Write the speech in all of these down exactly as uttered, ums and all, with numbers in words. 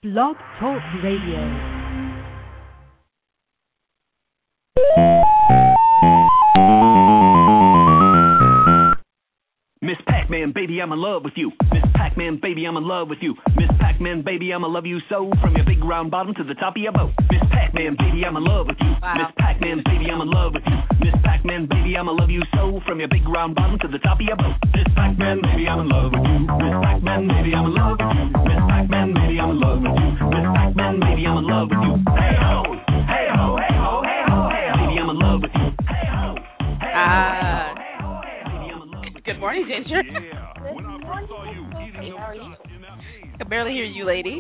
Blog Talk Radio. Miss Pac-Man, baby, I'm in love with you. Miss Pac-Man, baby, I'm in love with you. Miss Pac-Man, baby, I'ma love you so, from your big round bottom to the top of your boat. Miss Pac-Man, baby, I'm in love with you. Wow. Miss Pac-Man, baby, I'm in love with you. Miss Pac-Man, baby, I'ma love you so, from your big round bottom to the top of your boat. Miss Pac-Man, baby, I'm in love with you. Miss Pac-Man, baby, I'm in love with you. Miss Pac-Man, baby, I'm in love with you. Miss Pac-Man, baby, I'm in love with you. Hey ho, hey ho, hey ho, hey ho, hey ho. Baby, I'm in love with you. Hey ho, hey ho. Uh, Good morning, Ginger. Yeah. When I first saw you, hey, how are you? I can barely hear you, lady.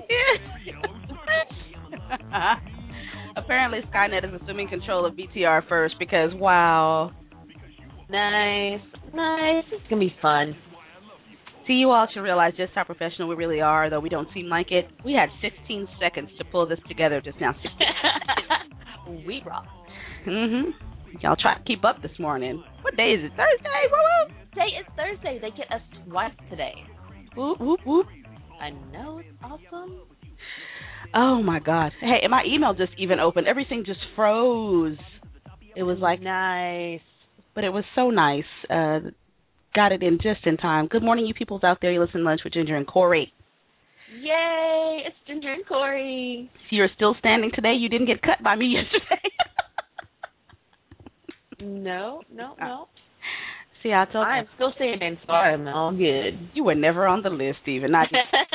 Apparently, Skynet is assuming control of B T R first because, wow. Nice. Nice. It's going to be fun. See, you all should realize just how professional we really are, though we don't seem like it. We had sixteen seconds to pull this together just now. We rock. Mm-hmm. Y'all try to keep up this morning. What day is it? Thursday? Woo-woo. Today is Thursday. They get us twice today. Whoop, whoop, whoop. I know. It's awesome. Oh, my God. Hey, and my email just even opened. Everything just froze. It was like... Nice. But it was so nice. Uh, got it in just in time. Good morning, you peoples out there. You listen to Lunch with Ginger and Corey. Yay. It's Ginger and Corey. So you're still standing today? You didn't get cut by me yesterday. No, no, no. See, I told you. I'm still standing, so I'm all good. You were never on the list, even. Not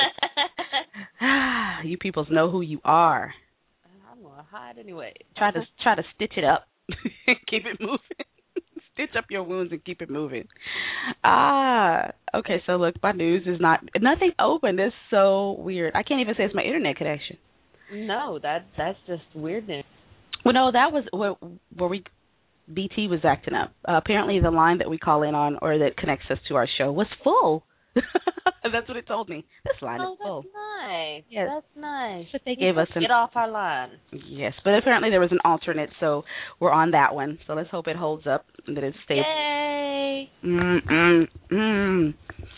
you peoples know who you are. I'm gonna hide anyway. Try to try to stitch it up, keep it moving. Stitch up your wounds and keep it moving. Ah, okay. So look, my news is not nothing open. It's so weird. I can't even say it's my internet connection. No, that that's just weirdness. Well, no, that was where, where we. B T was acting up. Uh, apparently the line that we call in on or that connects us to our show was full. That's what it told me. This line oh, is full. That's nice. Yes. That's nice. But they you gave us an... Get off our line. Yes, but apparently there was an alternate, so we're on that one. So let's hope it holds up and that it stays. Yay! Mm-mm. Mm.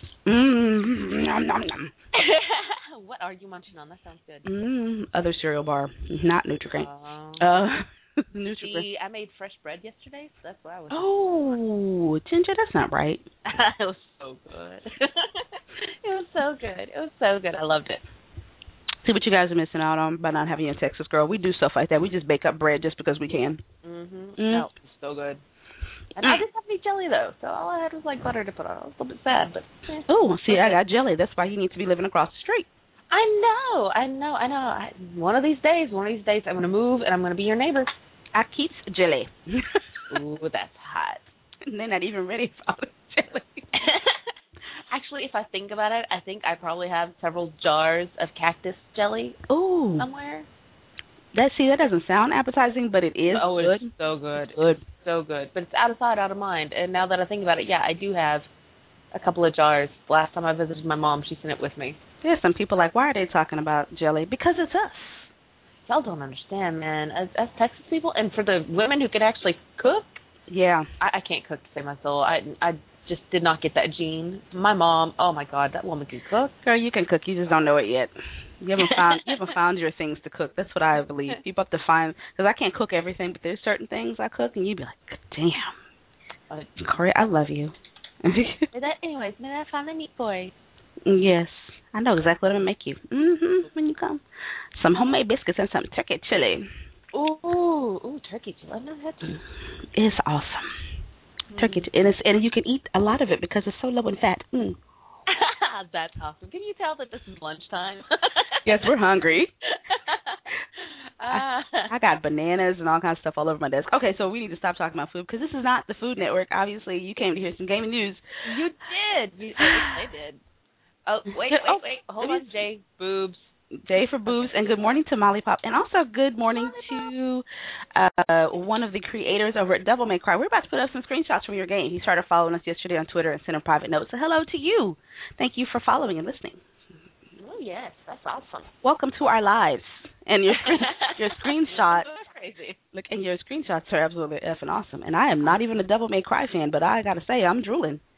Mm. Nom, nom, nom. What are you munching on? That sounds good. Mm. Other cereal bar, not Nutri-Grain. Uh, uh See, I made fresh bread yesterday, so that's what I was Oh, Ginger, that's not right. It was so good. It was so good. It was so good. I loved it. See what you guys are missing out on by not having a Texas girl. We do stuff like that. We just bake up bread just because we can. Mm-hmm. Mm. No, it's so good. And mm. I didn't have any jelly, though, so all I had was, like, butter to put on. I was a little bit sad, but... Eh. Oh, see, I got jelly. That's why you need to be living across the street. I know. I know. I know. I, one of these days, one of these days, I'm going to move, and I'm going to be your neighbor. I keep jelly. Ooh, that's hot. And they're not even ready for jelly. Actually, if I think about it, I think I probably have several jars of cactus jelly Ooh. somewhere. That see, that doesn't sound appetizing, but it is oh, good. It's so good. It's good. So good. But it's out of sight, out of mind. And now that I think about it, yeah, I do have a couple of jars. Last time I visited my mom, she sent it with me. There's some people like, why are they talking about jelly? Because it's us. Y'all don't understand, man. As, as Texas people, and for the women who can actually cook, yeah, I, I can't cook to save my soul. I I just did not get that gene. My mom, oh my God, that woman can cook. Girl, you can cook. You just don't know it yet. You haven't found you haven't found your things to cook. That's what I believe. People have to find, because I can't cook everything, but there's certain things I cook, and you'd be like, damn, uh, Corey, I love you. that, anyways, may I find the meat boy? Yes. I know exactly what I'm going to make you. Mm-hmm. When you come. Some homemade biscuits and some turkey chili. Ooh, ooh, turkey chili. I've never had that. It's awesome. Mm. Turkey chili. And, it's, and you can eat a lot of it because it's so low in fat. Mm. That's awesome. Can you tell that this is lunchtime? Yes, we're hungry. uh. I, I got bananas and all kinds of stuff all over my desk. Okay, so we need to stop talking about food because this is not the Food Network. Obviously, you came to hear some gaming news. You did. You, I did. Oh, wait, wait, oh, wait. Hold on, Jay. Boobs. Jay for boobs. And good morning to Molly Pop. And also good morning to uh, one of the creators over at Devil May Cry. We're about to put up some screenshots from your game. He started following us yesterday on Twitter and sent a private note. So hello to you. Thank you for following and listening. Oh, yes. That's awesome. Welcome to our lives. And your your screenshots. That's crazy. Look, and your screenshots are absolutely effing awesome. And I am not even a Devil May Cry fan, but I got to say, I'm drooling.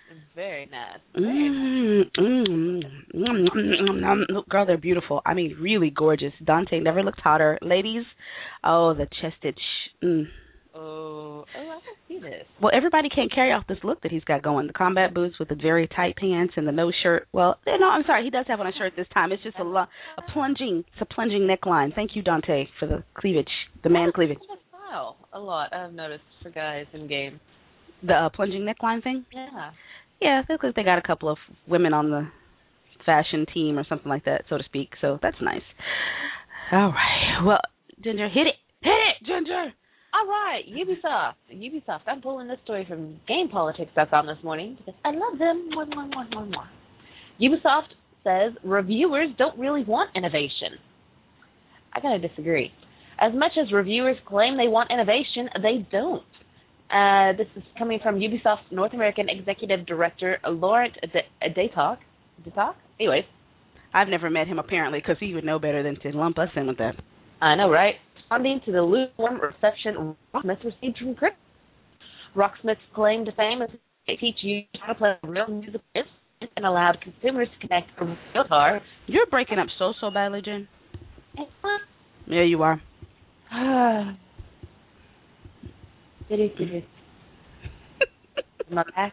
Very nice. Very nice. Mm, mm, mm, mm, mm. Girl, they're beautiful. I mean, really gorgeous. Dante never looks hotter. Ladies, oh, the chested. Sh- mm. Oh, oh, I can see this. Well, everybody can't carry off this look that he's got going. The combat boots with the very tight pants and the no shirt. Well, no, I'm sorry. He does have on a shirt this time. It's just a, lo- a plunging, it's a plunging neckline. Thank you, Dante, for the cleavage, the man cleavage. Wow, a lot I've noticed for guys in game. The uh, plunging neckline thing? Yeah. Yeah, it looks like they got a couple of women on the fashion team or something like that, so to speak. So that's nice. All right. Well, Ginger, hit it. Hit it, Ginger. All right, Ubisoft. Ubisoft. I'm pulling this story from Game Politics dot com this morning because I love them. One, one, one, one, one. Ubisoft says reviewers don't really want innovation. I gotta disagree. As much as reviewers claim they want innovation, they don't. Uh, this is coming from Ubisoft's North American Executive Director, Laurent Detoc. Detoc? Anyways. I've never met him, apparently, because he would know better than to lump us in with that. I know, right? Responding to the lukewarm reception Rocksmith received from critics. Rocksmith's claim to fame is they teach users how to play real music and allowed consumers to connect with a real car. You're breaking up so, so badly, Jen. Yeah, you are. Did it, did it. Am I back?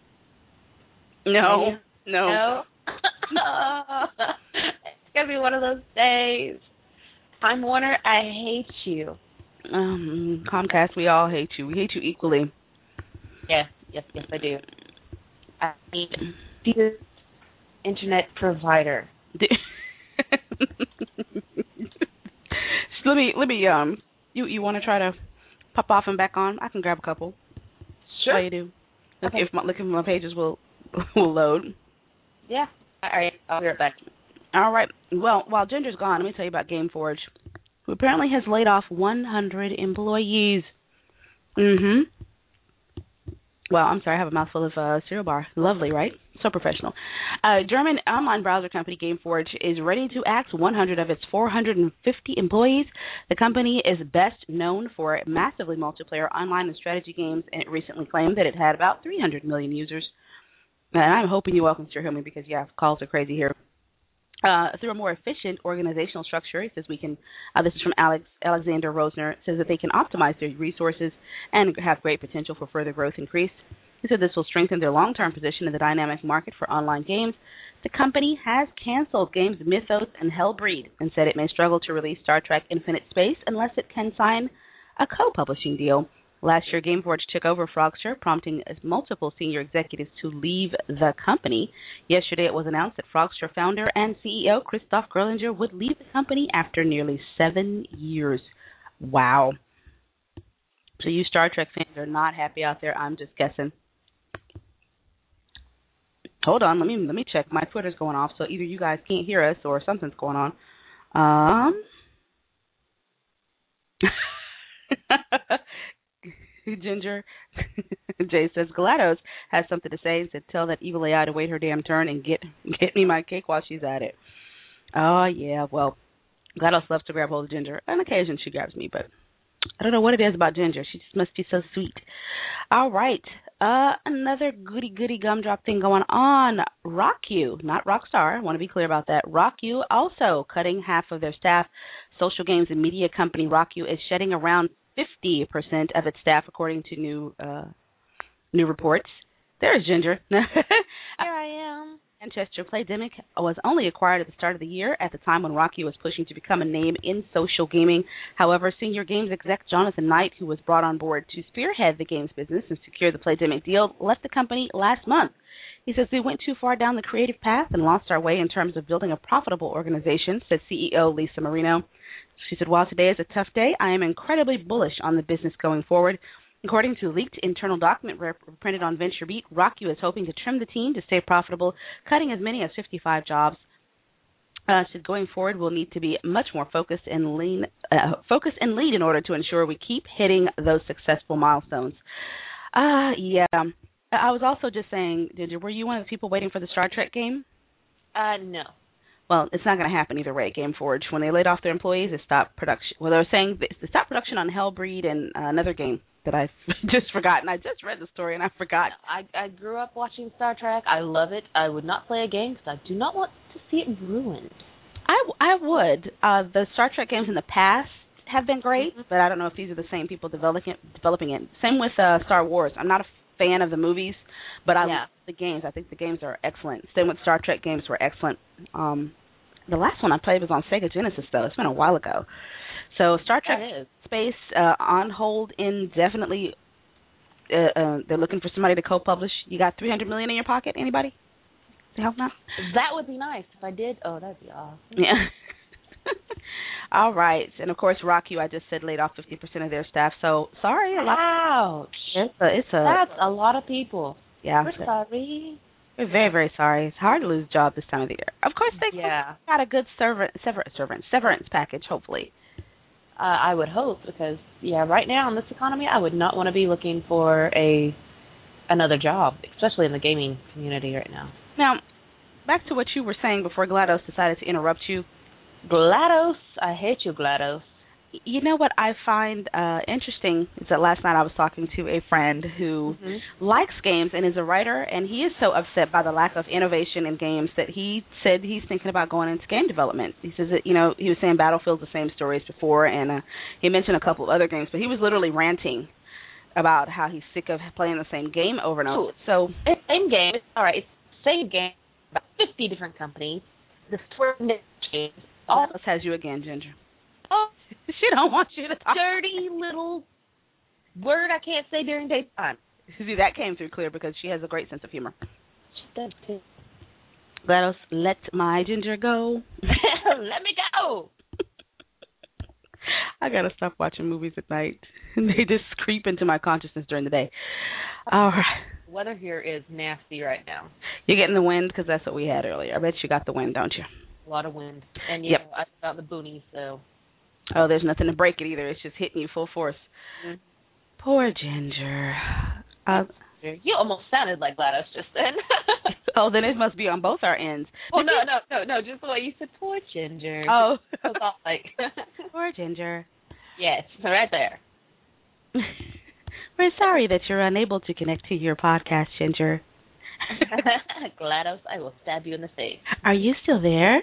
No, no. No? It's going to be one of those days. Time Warner, I hate you. Um, Comcast, we all hate you. We hate you equally. Yes, yes, yes, I do. I need this internet provider. let me, let me. Um, you, you want to try to pop off and back on? I can grab a couple. Sure. How you do? Look, Okay. if my, look if my pages will will load. Yeah. All right. I'll be right back. All right. Well, while Ginger's gone, let me tell you about GameForge, who apparently has laid off one hundred employees. Mm-hmm. Well, I'm sorry, I have a mouthful of uh, cereal bar. Lovely, right? So professional. Uh, German online browser company GameForge is ready to axe one hundred of its four hundred fifty employees. The company is best known for massively multiplayer online and strategy games, and it recently claimed that it had about three hundred million users. And I'm hoping you all can still hear me because, yeah, calls are crazy here. Uh, through a more efficient organizational structure, it says we can, uh, this is from Alex Alexander Rosner, says that they can optimize their resources and have great potential for further growth increase. He said this will strengthen their long-term position in the dynamic market for online games. The company has canceled games Mythos and Hellbreed and said it may struggle to release Star Trek Infinite Space unless it can sign a co-publishing deal. Last year, GameForge took over Frogster, prompting multiple senior executives to leave the company. Yesterday, it was announced that Frogster founder and C E O Christoph Gerlinger would leave the company after nearly seven years. Wow. So you Star Trek fans are not happy out there. I'm just guessing. Hold on, let me let me check. My Twitter's going off, so either you guys can't hear us or something's going on. Um. Ginger, Jay says, GLaDOS has something to say and said, tell that evil A I to wait her damn turn and get get me my cake while she's at it. Oh, yeah, well, GLaDOS loves to grab hold of Ginger. On occasion, she grabs me, but I don't know what it is about Ginger. She just must be so sweet. All right, uh, another goody-goody gumdrop thing going on. RockYou, not Rockstar, I want to be clear about that. RockYou also cutting half of their staff. Social games and media company RockYou is shedding around fifty percent of its staff, according to new uh, new reports. There's Ginger. Here I am. Manchester Playdemic was only acquired at the start of the year, at the time when RockYou was pushing to become a name in social gaming. However, senior games exec Jonathan Knight, who was brought on board to spearhead the games business and secure the Playdemic deal, left the company last month. He says, we went too far down the creative path and lost our way in terms of building a profitable organization, said C E O Lisa Marino. She said, while today is a tough day, I am incredibly bullish on the business going forward. According to a leaked internal document rep- printed on VentureBeat, RockYou is hoping to trim the team to stay profitable, cutting as many as fifty-five jobs. Uh, said going forward, we'll need to be much more focused and lean, uh, focused and lead in order to ensure we keep hitting those successful milestones. Uh, yeah. I was also just saying, Ginger, were you one of the people waiting for the Star Trek game? Uh, no. Well, it's not going to happen either way. GameForge, when they laid off their employees, they stopped production. Well, they were saying they stopped production on Hellbreed and uh, another game. that I've just forgotten. I just read the story and I forgot. I, I grew up watching Star Trek. I love it. I would not play a game because I do not want to see it ruined. I, I would. Uh, the Star Trek games in the past have been great, mm-hmm. but I don't know if these are the same people developing it. Developing it. Same with uh, Star Wars. I'm not a fan of the movies, but I yeah. love the games. I think the games are excellent. Same with Star Trek games were excellent. Um, the last one I played was on Sega Genesis, though. It's been a while ago. So Star Trek Space uh, on hold indefinitely. Uh, uh, they're looking for somebody to co-publish. You got three hundred million dollars in your pocket? Anybody? To help now? That would be nice. If I did, oh, that'd be awesome. Yeah. All right. And, of course, RockU, I just said, laid off fifty percent of their staff. So, sorry. A lot. Ouch. It's a, it's a, That's a lot of people. Yeah. We're sorry. We're very, very sorry. It's hard to lose a job this time of the year. Of course, they yeah. got a good sever- sever- severance, severance package, hopefully. Uh, I would hope, because, yeah, right now in this economy, I would not want to be looking for a another job, especially in the gaming community right now. Now, back to what you were saying before GLaDOS decided to interrupt you. GLaDOS, I hate you, GLaDOS. You know what I find uh, interesting is that last night I was talking to a friend who mm-hmm. likes games and is a writer, and he is so upset by the lack of innovation in games that he said he's thinking about going into game development. He says that, you know, he was saying Battlefield's the same story as before, and uh, he mentioned a couple of other games, but he was literally ranting about how he's sick of playing the same game over and over. So it's same game. It's, all right, it's the same game, about fifty different companies. The story games. All of us has you again, Ginger. Oh. She don't want you to talk. Dirty little word I can't say during daytime. See, that came through clear because she has a great sense of humor. She does, too. Let us let my Ginger go. Let me go. I got to stop watching movies at night. They just creep into my consciousness during the day. All right. Weather here is nasty right now. You're getting the wind because that's what we had earlier. I bet you got the wind, don't you? A lot of wind. And, you yep. know, I got the boonies, so... Oh, there's nothing to break it either. It's just hitting you full force. Mm-hmm. Poor Ginger. Uh, you almost sounded like GLaDOS just then. Oh, then it must be on both our ends. Oh, no, no, no, no, just the way you said, poor Ginger. Oh. I was all like... Poor Ginger. Yes, right there. We're sorry that you're unable to connect to your podcast, Ginger. GLaDOS, I will stab you in the face. Are you still there?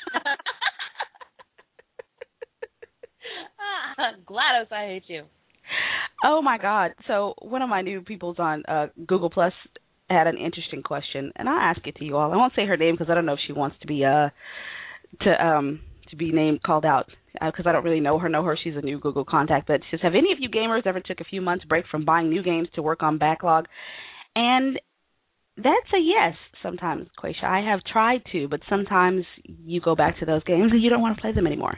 GLaDOS, I hate you. Oh, my God. So one of my new peoples on uh, Google Plus had an interesting question, and I'll ask it to you all. I won't say her name because I don't know if she wants to be uh to um to be named called out because uh, I don't really know her. Know her? She's a new Google contact. But she says, have any of you gamers ever took a few months break from buying new games to work on backlog? And that's a yes sometimes, Quaisha. I have tried to, but sometimes you go back to those games and you don't want to play them anymore.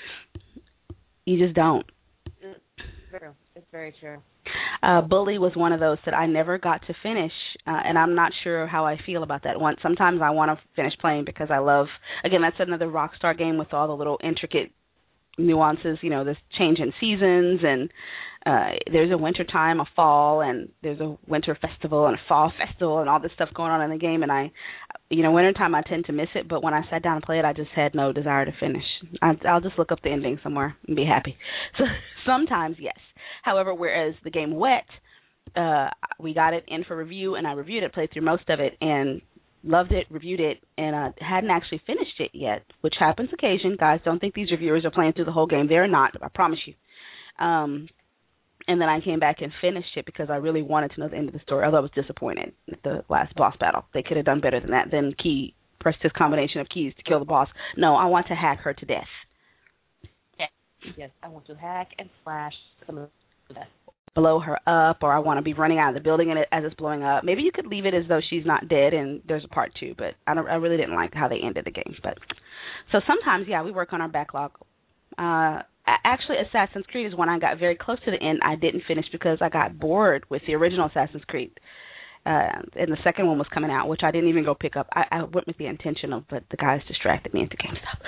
You just don't. It's true. It's very true. Uh, Bully was one of those that I never got to finish, uh, and I'm not sure how I feel about that one. Sometimes I want to finish playing because I love, again, that's another Rockstar game with all the little intricate nuances, you know, this change in seasons, and uh, there's a winter time, a fall, and there's a winter festival and a fall festival and all this stuff going on in the game, and I, you know, wintertime I tend to miss it, but when I sat down and played, I just had no desire to finish. I, I'll just look up the ending somewhere and be happy. So sometimes, yes. However, whereas the game Wet, uh, we got it in for review, and I reviewed it, played through most of it, and loved it, reviewed it, and I uh, hadn't actually finished it yet, which happens occasion. Guys, don't think these reviewers are playing through the whole game. They're not, I promise you. Um, and then I came back and finished it because I really wanted to know the end of the story, although I was disappointed at the last boss battle. They could have done better than that. Then Key pressed his combination of keys to kill the boss. No, I want to hack her to death. Yes, yes, I want to hack and slash some of that. Blow her up, or I want to be running out of the building and it, as it's blowing up. Maybe you could leave it as though she's not dead and there's a part two, but I don't. I really didn't like how they ended the game. But so sometimes, yeah, we work on our backlog. Uh, actually, Assassin's Creed is one I got very close to the end. I didn't finish because I got bored with the original Assassin's Creed, uh, and the second one was coming out, which I didn't even go pick up. I, I went with the intention of, but the guys distracted me into GameStop.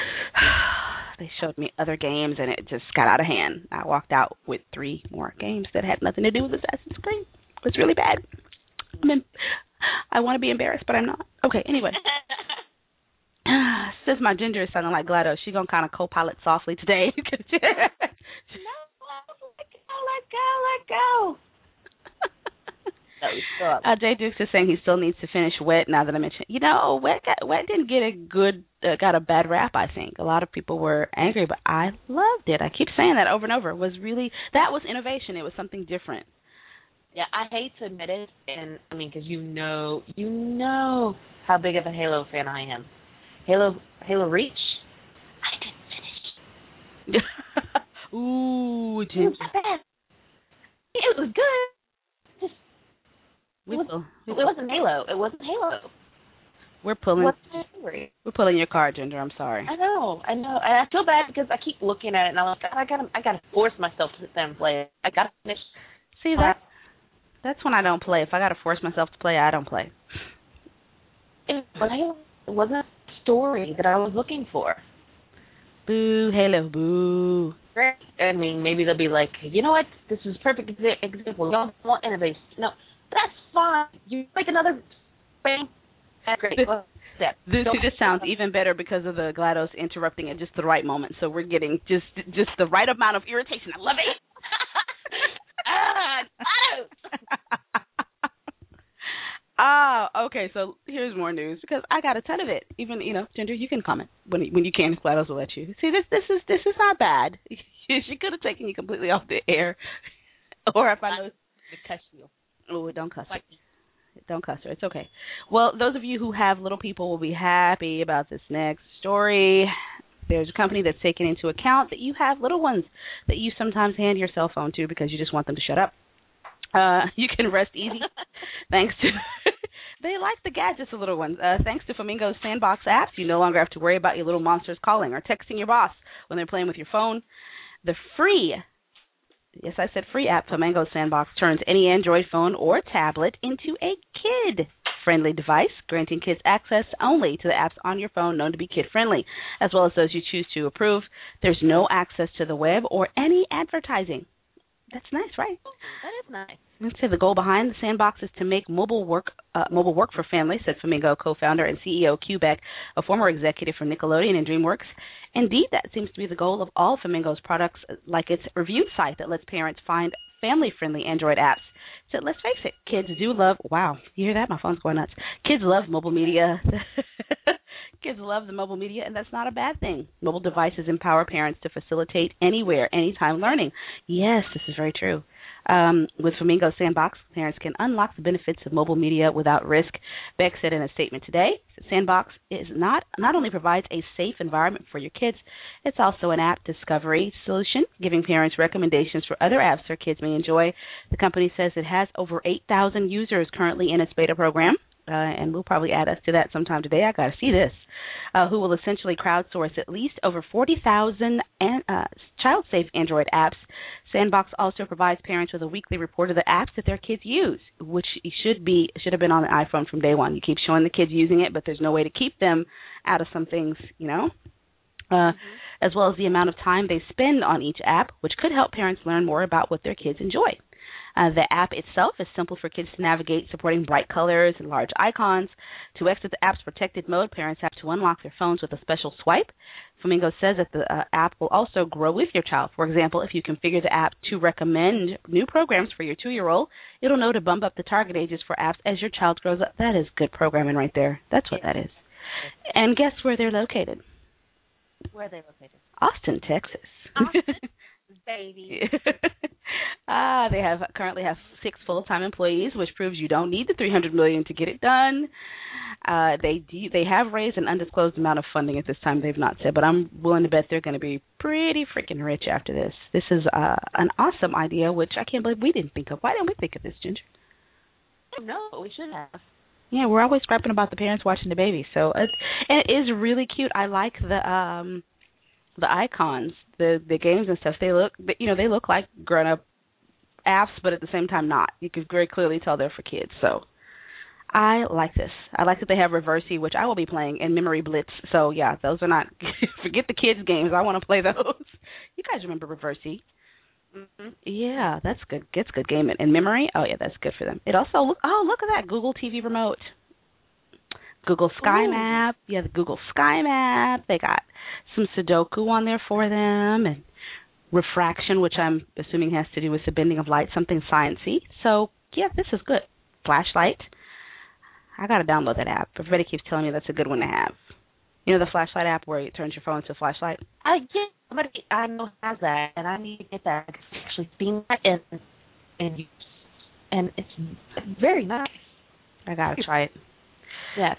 They showed me other games, and it just got out of hand. I walked out with three more games that had nothing to do with Assassin's Creed. It was really bad. I mean, I want to be embarrassed, but I'm not. Okay, anyway. Since my Ginger is sounding like GLaDOS, she's going to kind of co-pilot softly today. No, let go, let go, let go. No, we still uh, Jay Dukes is saying he still needs to finish Wet. Now that I mentioned, you know, Wet got, Wet didn't get a good, uh, got a bad rap. I think a lot of people were angry, but I loved it. I keep saying that over and over. It was really that was innovation. It was something different. Yeah, I hate to admit it, and I mean, because you know, you know how big of a Halo fan I am. Halo, Halo Reach. I didn't finish. Ooh, It was bad. It was good. Just we it, was, pull, we it wasn't Halo. It wasn't Halo. We're pulling. What's the story? We're pulling your card, Ginger. I'm sorry. I know, I know, and I feel bad because I keep looking at it, and I'm like, I gotta, I gotta force myself to sit there and play it. I gotta finish. See that? That's when I don't play. If I gotta force myself to play, I don't play. It wasn't, it wasn't a story that I was looking for. Boo, Halo, boo. Great. I mean, maybe they'll be like, you know what? This is a perfect exa- example. Y'all want innovation. No, that's fine. You make another bang. That's great. Well, step. This, Don't- this sounds even better because of the GLaDOS interrupting at just the right moment. So we're getting just just the right amount of irritation. I love it. ah, GLaDOS. Ah, okay. So here's more news because I got a ton of it. Even you know, Ginger, you can comment when when you can. If GLaDOS will let you. See, this this is this is not bad. She could have taken you completely off the air, or if I know. Cuss you. Oh, don't cuss her. Don't cuss her. It's okay. Well, those of you who have little people will be happy about this next story. There's a company that's taken into account that you have little ones that you sometimes hand your cell phone to because you just want them to shut up. Uh, you can rest easy thanks to they like the gadgets, the little ones. Uh, thanks to Flamingo's Sandbox apps, you no longer have to worry about your little monsters calling or texting your boss when they're playing with your phone. The free, yes, I said free app, Flamingo Sandbox, turns any Android phone or tablet into a kid-friendly device, granting kids access only to the apps on your phone known to be kid-friendly, as well as those you choose to approve. There's no access to the web or any advertising. That's nice, right? That is nice. Let's say the goal behind the Sandbox is to make mobile work uh, mobile work for families, said Flamingo co-founder and C E O Q Beck, a former executive for Nickelodeon and DreamWorks. Indeed, that seems to be the goal of all Flamingo's products, like its review site that lets parents find family-friendly Android apps. So let's face it, kids do love, wow, you hear that? My phone's going nuts. Kids love mobile media. Kids love the mobile media, and that's not a bad thing. Mobile devices empower parents to facilitate anywhere, anytime learning. Yes, this is very true. Um, with Flamingo Sandbox, parents can unlock the benefits of mobile media without risk. Beck said in a statement today, Sandbox is not not only provides a safe environment for your kids, it's also an app discovery solution, giving parents recommendations for other apps their kids may enjoy. The company says it has over eight thousand users currently in its beta program. Uh, and we'll probably add us to that sometime today. I got to see this. Uh, who will essentially crowdsource at least over forty thousand an, uh, child-safe Android apps. Sandbox also provides parents with a weekly report of the apps that their kids use, which should be should have been on the iPhone from day one. You keep showing the kids using it, but there's no way to keep them out of some things, you know. Uh, mm-hmm. As well as the amount of time they spend on each app, which could help parents learn more about what their kids enjoy. Uh, the app itself is simple for kids to navigate, supporting bright colors and large icons. To exit the app's protected mode, parents have to unlock their phones with a special swipe. Flamingo says that the uh, app will also grow with your child. For example, if you configure the app to recommend new programs for your two-year-old, it'll know to bump up the target ages for apps as your child grows up. That is good programming right there. That's what that is. And guess where they're located? Where are they located? Austin, Texas. Austin, baby. Ah, they have currently have six full-time employees, which proves you don't need the three hundred million dollars to get it done. Uh, they do, they have raised an undisclosed amount of funding at this time. They've not said, but I'm willing to bet they're going to be pretty freaking rich after this. This is uh, an awesome idea, which I can't believe we didn't think of. Why didn't we think of this, Ginger? No, we should have. Yeah, we're always scrapping about the parents watching the baby, so it's, and it is really cute. I like the um, the icons, the the games and stuff. They look, you know, they look like grown-up apps, but at the same time not. You can very clearly tell they're for kids. So I like this. I like that they have Reversi, which I will be playing, and Memory Blitz. So yeah, those are not forget the kids games. I want to play those. You guys remember Reversi? Mm-hmm. Yeah, that's good. Gets good game and Memory. Oh yeah, that's good for them. It also look. Oh look at that Google T V remote. Google Sky Ooh. Map. Yeah, the Google Sky Map. They got some Sudoku on there for them, and refraction, which I'm assuming has to do with the bending of light, something sciencey. So, yeah, this is good. Flashlight. I got to download that app. Everybody keeps telling me that's a good one to have. You know the flashlight app where it turns your phone into a flashlight? I yeah, somebody I know has that, and I need to get that. I can actually seen that and and use, and it's very nice. I gotta try it. Yes.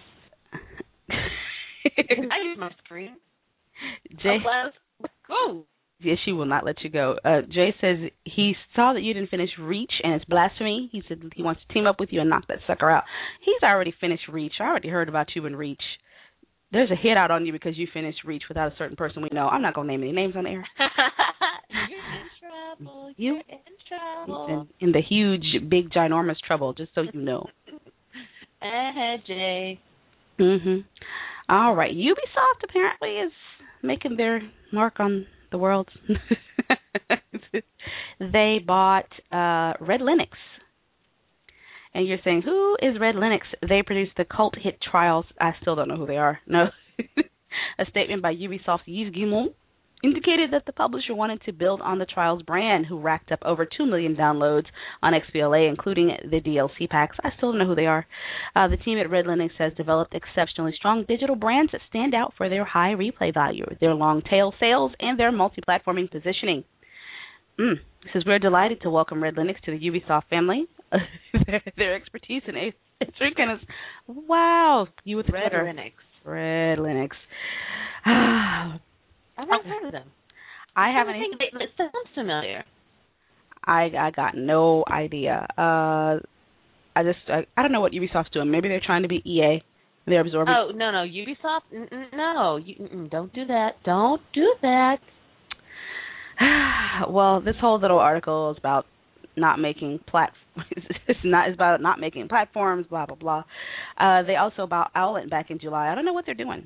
I use my screen. Jay, go. Yes, she will not let you go. Uh, Jay says he saw that you didn't finish Reach, and it's blasphemy. He said he wants to team up with you and knock that sucker out. He's already finished Reach. I already heard about you in Reach. There's a hit out on you because you finished Reach without a certain person we know. I'm not going to name any names on air. You're in trouble. You? You're in trouble. In, in the huge, big, ginormous trouble, just so you know. Uh-huh, Jay. Mm-hmm. All right. Ubisoft apparently is making their mark on the world. They bought uh, Red Linux. And you're saying, who is Red Linux? They produced the cult hit Trials. I still don't know who they are. No. A statement by Ubisoft's Yves Guillemot indicated that the publisher wanted to build on the Trials brand, who racked up over two million downloads on X B L A, including the D L C packs. I still don't know who they are. Uh, the team at Red Linux has developed exceptionally strong digital brands that stand out for their high replay value, their long tail sales, and their multi-platforming positioning. Mm. It says, we're delighted to welcome Red Linux to the Ubisoft family. their, their expertise in asynchronous. Wow. You with Red Twitter. Linux. Red Linux. I've never heard of them. I haven't. I think it sounds familiar. I I got no idea. Uh, I just I, I don't know what Ubisoft's doing. Maybe they're trying to be E A. They're absorbing. Oh no no Ubisoft n- no you n- don't do that. Don't do that. Well, this whole little article is about not making plat. It's not. It's about not making platforms. Blah blah blah. Uh, they also about Owlet back in July. I don't know what they're doing.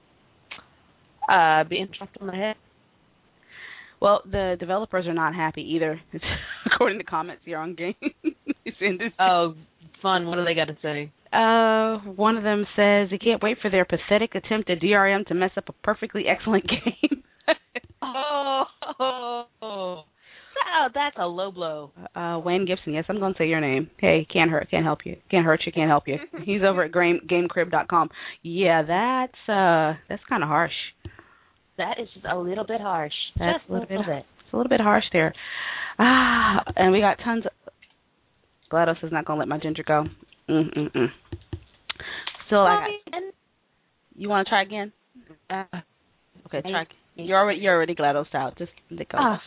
Uh, being trapped on the head. Well, the developers are not happy either, according to comments here on Game. Oh, fun. What do they got to say? Uh, one of them says he can't wait for their pathetic attempt at D R M to mess up a perfectly excellent game. oh, oh, oh, that's a low blow. Uh, Wayne Gibson, yes, I'm going to say your name. Hey, can't hurt, can't help you. Can't hurt you, can't help you. He's over at game, GameCrib dot com. Yeah, that's uh, that's kind of harsh. That is just a little bit harsh. That's just a little, little bit. It's a little bit harsh there. Ah, and we got tons of... GLaDOS is not going to let my ginger go. Mm-mm-mm. Still, I got... You want to try again? Uh, okay, try. You're already, you're already GLaDOS out. Just let go. Uh.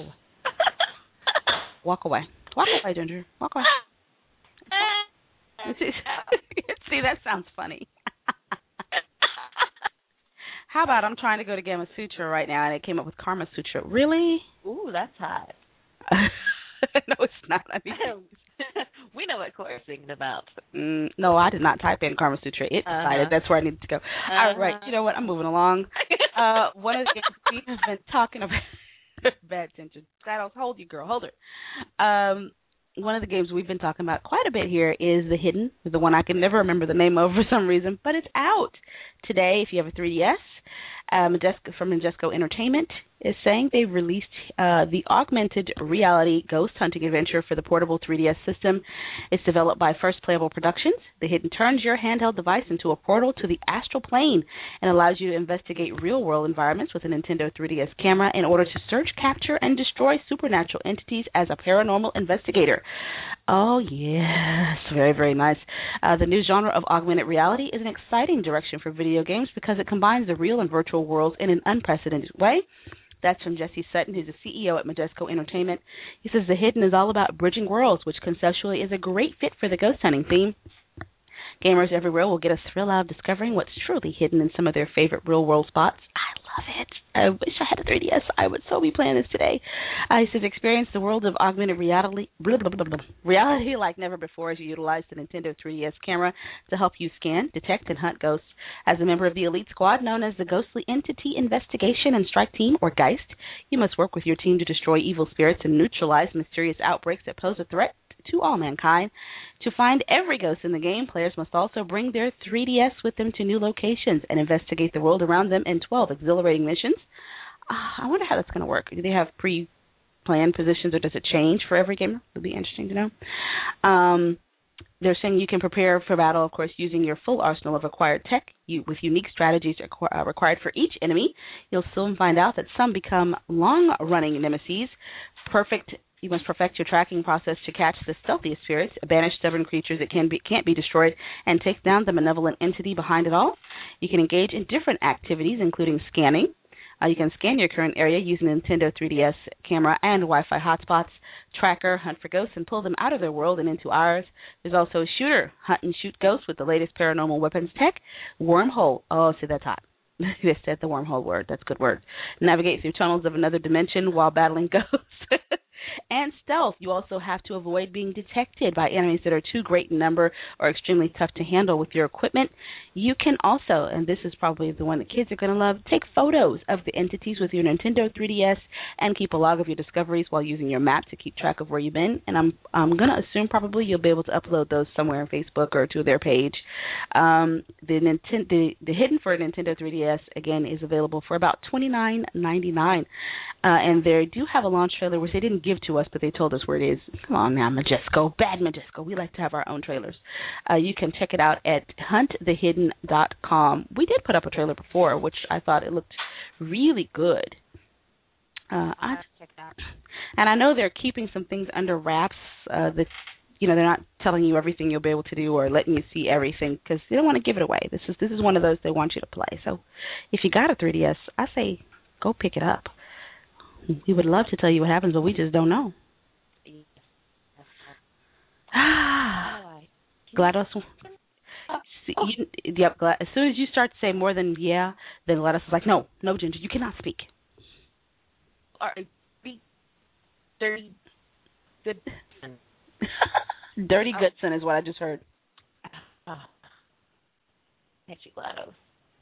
Walk away. Walk away, Ginger. Walk away. See, that sounds funny. How about I'm trying to go to Gamma Sutra right now, and it came up with Karma Sutra. Really? Ooh, that's hot. No, it's not. I mean, we know what Cora's thinking about. Mm, no, I did not type in Karma Sutra. It decided uh-huh. that's where I needed to go. Uh-huh. All right, you know what? I'm moving along. uh, one of the things we have been talking about. Bad tension. Saddles, hold you, girl. Hold her. Um, one of the games we've been talking about quite a bit here is The Hidden, the one I can never remember the name of for some reason, but it's out today if you have a three D S. Uh, Majesco, from Majesco Entertainment is saying they've released uh, the augmented reality ghost hunting adventure for the portable three D S system. It's developed by First Playable Productions. The Hidden turns your handheld device into a portal to the astral plane and allows you to investigate real-world environments with a Nintendo three D S camera in order to search, capture, and destroy supernatural entities as a paranormal investigator. Oh, yes. Very, very nice. Uh, the new genre of augmented reality is an exciting direction for video games because it combines the real and virtual worlds in an unprecedented way. That's from Jesse Sutton, who's the C E O at Majesco Entertainment. He says The Hidden is all about bridging worlds, which conceptually is a great fit for the ghost hunting theme. Gamers everywhere will get a thrill out of discovering what's truly hidden in some of their favorite real-world spots. I love it. I wish I had a three D S. I would so be playing this today. Uh, he says, experience the world of augmented reality, blah, blah, blah, blah, reality like never before as you utilize the Nintendo three D S camera to help you scan, detect, and hunt ghosts. As a member of the elite squad known as the Ghostly Entity Investigation and Strike Team, or GEIST, you must work with your team to destroy evil spirits and neutralize mysterious outbreaks that pose a threat to all mankind. To find every ghost in the game, players must also bring their three D S with them to new locations and investigate the world around them in twelve exhilarating missions. Uh, I wonder how that's going to work. Do they have pre plan positions, or does it change for every gamer? It would be interesting to know. Um, they're saying you can prepare for battle, of course, using your full arsenal of acquired tech you, with unique strategies requ- uh, required for each enemy. You'll soon find out that some become long-running nemesis. Perfect. You must perfect your tracking process to catch the stealthiest spirits, banish stubborn creatures that can be, can't be destroyed, and take down the malevolent entity behind it all. You can engage in different activities, including scanning. Uh, you can scan your current area using a Nintendo three D S camera and Wi-Fi hotspots, tracker, hunt for ghosts, and pull them out of their world and into ours. There's also a shooter, hunt and shoot ghosts with the latest paranormal weapons tech. Wormhole. Oh, see, that's hot. They said the wormhole word. That's a good word. Navigate through tunnels of another dimension while battling ghosts. And stealth. You also have to avoid being detected by enemies that are too great in number or extremely tough to handle with your equipment. You can also, and this is probably the one that kids are going to love, take photos of the entities with your Nintendo three D S and keep a log of your discoveries while using your map to keep track of where you've been. And I'm I'm going to assume probably you'll be able to upload those somewhere on Facebook or to their page. Um, the, Nintendo, the the hidden for Nintendo three D S, again, is available for about twenty-nine ninety-nine. Uh, and they do have a launch trailer, which they didn't give to us, but they told us where it is. Come on now, Majesco. Bad Majesco. We like to have our own trailers. Uh, you can check it out at hunt the hidden dot com. We did put up a trailer before, which I thought it looked really good. Uh, I, check it out. And I know they're keeping some things under wraps uh, that, you know, they're not telling you everything you'll be able to do or letting you see everything because they don't want to give it away. This is this is one of those they want you to play. So if you got a three D S, I say go pick it up. We would love to tell you what happens, but we just don't know. GLaDOS. See, you, yep, Glad, as soon as you start to say more than yeah, then GLaDOS is like, no, no, Ginger, you cannot speak. Or be dirty, good. Dirty Goodson is what I just heard. Oh. Thank you, GLaDOS.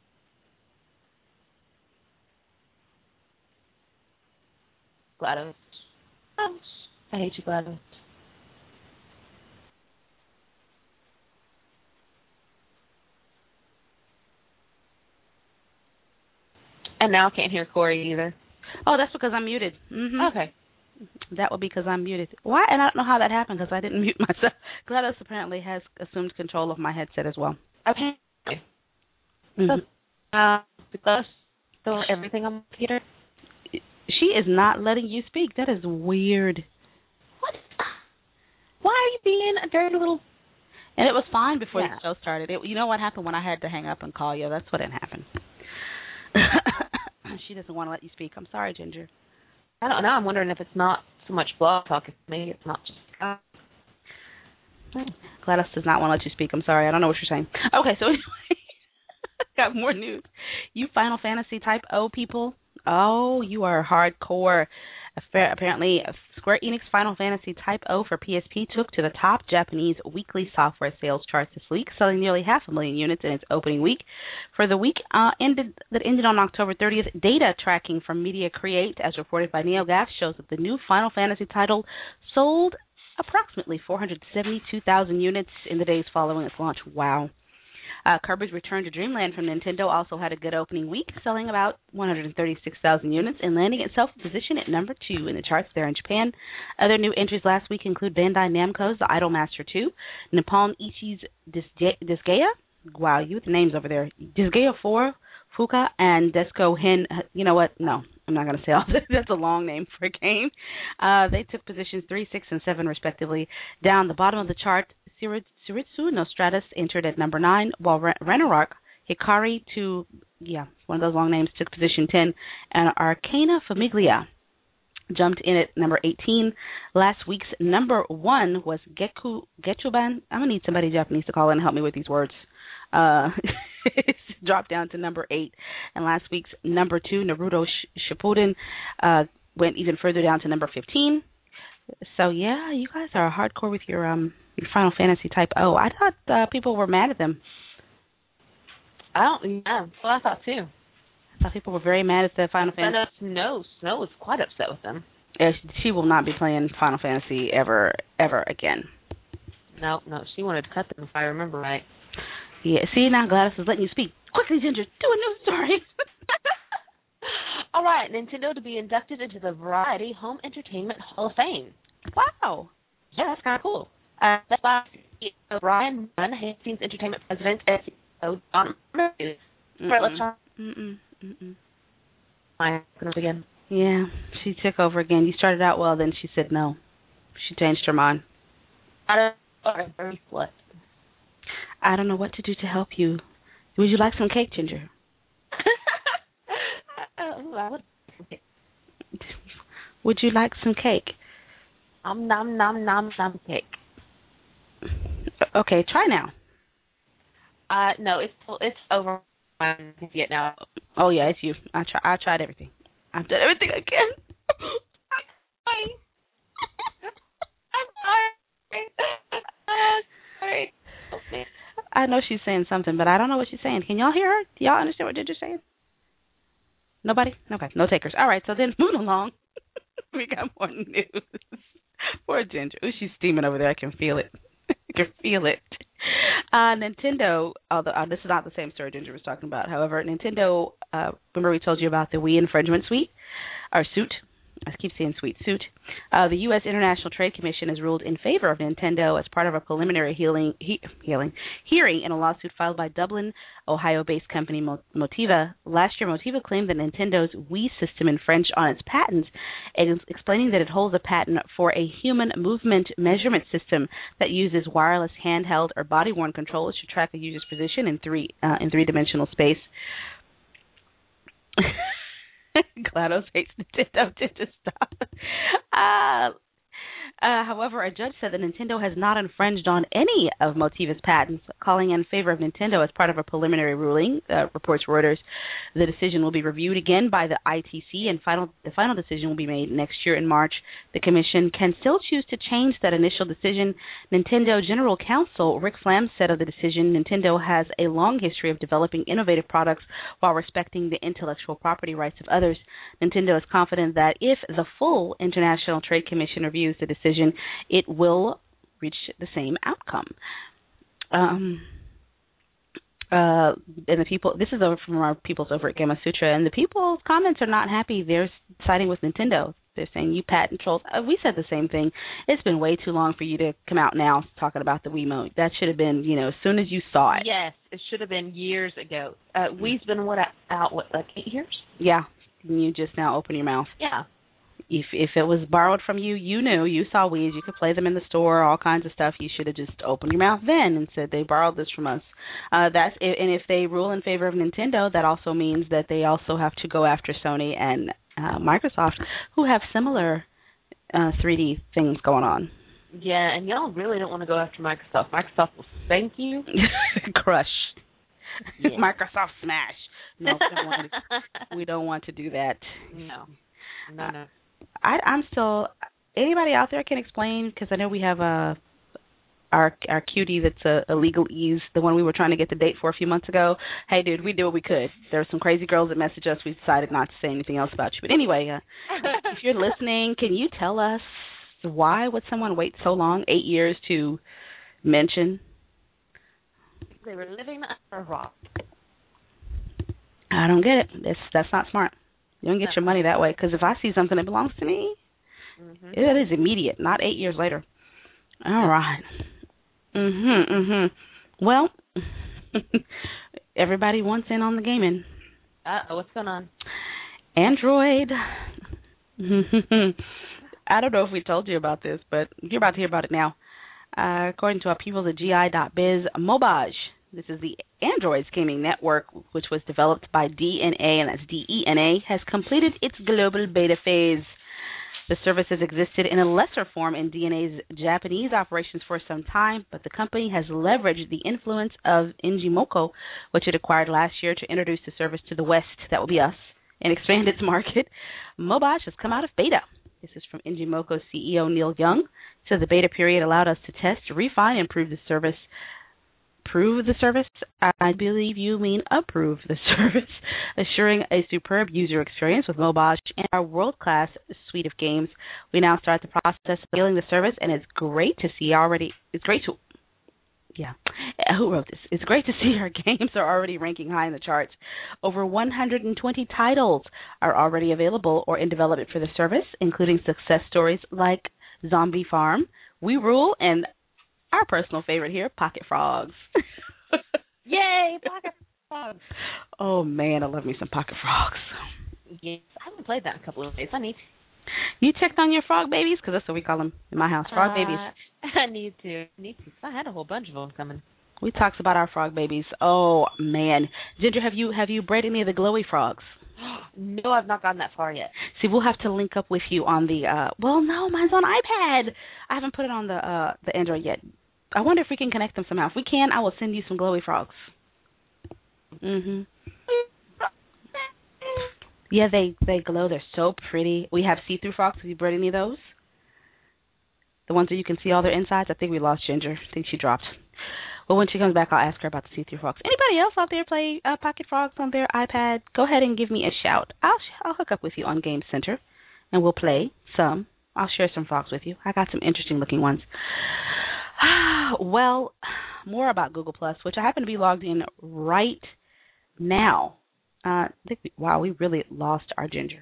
GLaDOS. I hate you, GLaDOS. And now I can't hear Corey either. Oh, that's because I'm muted. Mm-hmm. Okay. That would be because I'm muted. Why? And I don't know how that happened because I didn't mute myself. GLaDOS apparently has assumed control of my headset as well. Okay. Mm-hmm. So, uh, GLaDOS still everything on my computer? She is not letting you speak. That is weird. What? Why are you being a dirty little... And it was fine before yeah. the show started. It, you know what happened when I had to hang up and call you? That's what had happened. She doesn't want to let you speak. I'm sorry, Ginger. I don't know. I'm wondering if it's not so much blog talk. If maybe it's not just... Uh, GLaDOS does not want to let you speak. I'm sorry. I don't know what you're saying. Okay, so anyway, got more news. You Final Fantasy Type O people... Oh, you are hardcore. Apparently, Square Enix Final Fantasy Type O for P S P took to the top Japanese weekly software sales charts this week, selling nearly half a million units in its opening week. For the week uh, ended that ended on October thirtieth, data tracking from Media Create, as reported by NeoGAF, shows that the new Final Fantasy title sold approximately four hundred seventy-two thousand units in the days following its launch. Wow. Uh, Kirby's Return to Dreamland from Nintendo also had a good opening week, selling about one hundred thirty-six thousand units and landing itself in position at number two in the charts there in Japan. Other new entries last week include Bandai Namco's The Idolmaster two, Nippon Ichi's Disgaea, wow, you with the names over there, Disgaea four, Fuka, and Desco Hen. You know what? No, I'm not going to say all this. That's a long name for a game. Uh, they took positions three, six, and seven, respectively. Down the bottom of the chart, Suritsu no Stratus entered at number nine, while Renarok, Hikari to, yeah, one of those long names, took position ten, and Arcana Famiglia jumped in at number eighteen. Last week's number one was Geku Gechuban. I'm going to need somebody Japanese to call in and help me with these words. Uh, it's dropped down to number eight. And last week's number two, Naruto Shippuden, uh, went even further down to number fifteen. So, yeah, you guys are hardcore with your um your Final Fantasy Type O. I thought uh, people were mad at them. I don't, yeah, well, I thought too. I thought people were very mad at the Final Fantasy. I know Snow, Snow was quite upset with them. Yeah, she will not be playing Final Fantasy ever, ever again. No, no, she wanted to cut them if I remember right. Yeah, see, now GLaDOS is letting you speak. Quickly, Ginger, do a news story. All right, Nintendo to be inducted into the Variety Home Entertainment Hall of Fame. Wow. Yeah, that's kind of cool. Uh, that's by C E O Brian Munn, Hastings Entertainment President, and C E O John Matthews. Right, let's try. Mm-mm. Mm-mm. I'm going to begin. Yeah, she took over again. You started out well, then she said no. She changed her mind. I don't know. Very what? I don't know what to do to help you. Would you like some cake, Ginger? uh, Would you like some cake? Um, nom nom nom nom cake. Okay, try now. Uh, no, it's it's over. I can get now. Oh yeah, it's you. I try. I tried everything. I've done everything I can. I'm sorry. I'm sorry. I'm sorry. Okay. I know she's saying something, but I don't know what she's saying. Can y'all hear her? Do y'all understand what Ginger's saying? Nobody? Okay, no takers. All right, so then moving along. We got more news. Poor Ginger. Ooh, she's steaming over there. I can feel it. I can feel it. Uh, Nintendo, although uh, this is not the same story Ginger was talking about. However, Nintendo, uh, remember we told you about the Wii infringement suite, or suit. I keep saying sweet suit. Uh, the U S International Trade Commission has ruled in favor of Nintendo as part of a preliminary healing, he, healing, hearing in a lawsuit filed by Dublin, Ohio-based company Motiva. Last year, Motiva claimed that Nintendo's Wii system infringed on its patents, explaining that it holds a patent for a human movement measurement system that uses wireless handheld or body-worn controllers to track a user's position in three uh, in three-dimensional space. GLaDOS hates Nintendo. Just stop. Uh, uh, however, a judge said that Nintendo has not infringed on any of Motiva's patents, calling in favor of Nintendo as part of a preliminary ruling, uh, reports Reuters. The decision will be reviewed again by the I T C, and final, the final decision will be made next year in March. The commission can still choose to change that initial decision. Nintendo General Counsel Rick Flam said of the decision, Nintendo has a long history of developing innovative products while respecting the intellectual property rights of others. Nintendo is confident that if the full International Trade Commission reviews the decision, it will reach the same outcome. Um, uh, and the people, this is over from our peoples over at Gamma Sutra, and the people's comments are not happy. They're siding with Nintendo. They're saying, you patent trolls. Uh, we said the same thing. It's been way too long for you to come out now talking about the Wiimote. That should have been, you know, as soon as you saw it. Yes, it should have been years ago. Uh, Wii's been what, out, what, like eight years? Yeah. You just now open your mouth. Yeah. If if it was borrowed from you, you knew, you saw Wii's, you could play them in the store, all kinds of stuff. You should have just opened your mouth then and said they borrowed this from us. Uh, that's and if they rule in favor of Nintendo, that also means that they also have to go after Sony and uh, Microsoft, who have similar uh, three D things going on. Yeah, and y'all really don't want to go after Microsoft. Microsoft will spank you. Crush. Yeah. Microsoft smash. No, we don't, want to, we don't want to do that. No. No, no. I, I'm still. Anybody out there can explain, because I know we have a our our cutie that's a, a legal ease, the one we were trying to get the date for a few months ago. Hey, dude, we did what we could. There were some crazy girls that messaged us. We decided not to say anything else about you. But anyway, uh, if you're listening, can you tell us why would someone wait so long, eight years, to mention? They were living under a rock. I don't get it. It's, that's not smart. You don't get your money that way, because if I see something that belongs to me, mm-hmm. it is immediate, not eight years later. All right. Mm-hmm, mm-hmm. Well, everybody wants in on the gaming. Uh-oh, what's going on? Android. I don't know if we told you about this, but you're about to hear about it now. Uh, according to our people at G I dot biz, Mobaj, this is the Android gaming network, which was developed by D N A, and that's D E N A, has completed its global beta phase. The service has existed in a lesser form in D N A's Japanese operations for some time, but the company has leveraged the influence of Injimoco, which it acquired last year, to introduce the service to the West, that will be us, and expand its market. Mobaj has come out of beta. This is from Injimoco's C E O Neil Young. So the beta period allowed us to test, refine, and improve the service. Prove the service? I believe you mean approve the service, assuring a superb user experience with Mobaj and our world-class suite of games. We now start the process of scaling the service, and it's great to see already. It's great to Yeah. Uh, Who wrote this? It's great to see our games are already ranking high in the charts. Over one hundred twenty titles are already available or in development for the service, including success stories like Zombie Farm, We Rule, and our personal favorite here, Pocket Frogs. Yay, Pocket Frogs. Oh, man, I love me some Pocket Frogs. Yes, I haven't played that in a couple of days. I need to. You checked on your frog babies? Because that's what we call them in my house, frog uh, babies. I need to. I need to. I had a whole bunch of them coming. We talked about our frog babies. Oh, man. Ginger, have you have you bred any of the glowy frogs? No, I've not gotten that far yet. See, we'll have to link up with you on the, uh, well, no, mine's on iPad. I haven't put it on the uh, the Android yet. I wonder if we can connect them somehow. If we can, I will send you some glowy frogs. Mm-hmm. Yeah, they, they glow. They're so pretty. We have see-through frogs. Have you bred any of those? The ones that you can see all their insides? I think we lost Ginger. I think she dropped. Well, when she comes back, I'll ask her about the see-through frogs. Anybody else out there play uh, Pocket Frogs on their iPad? Go ahead and give me a shout. I'll, I'll hook up with you on Game Center, and we'll play some. I'll share some frogs with you. I got some interesting-looking ones. Well, more about Google Plus, which I happen to be logged in right now. Uh, I think we, wow, we really lost our Ginger.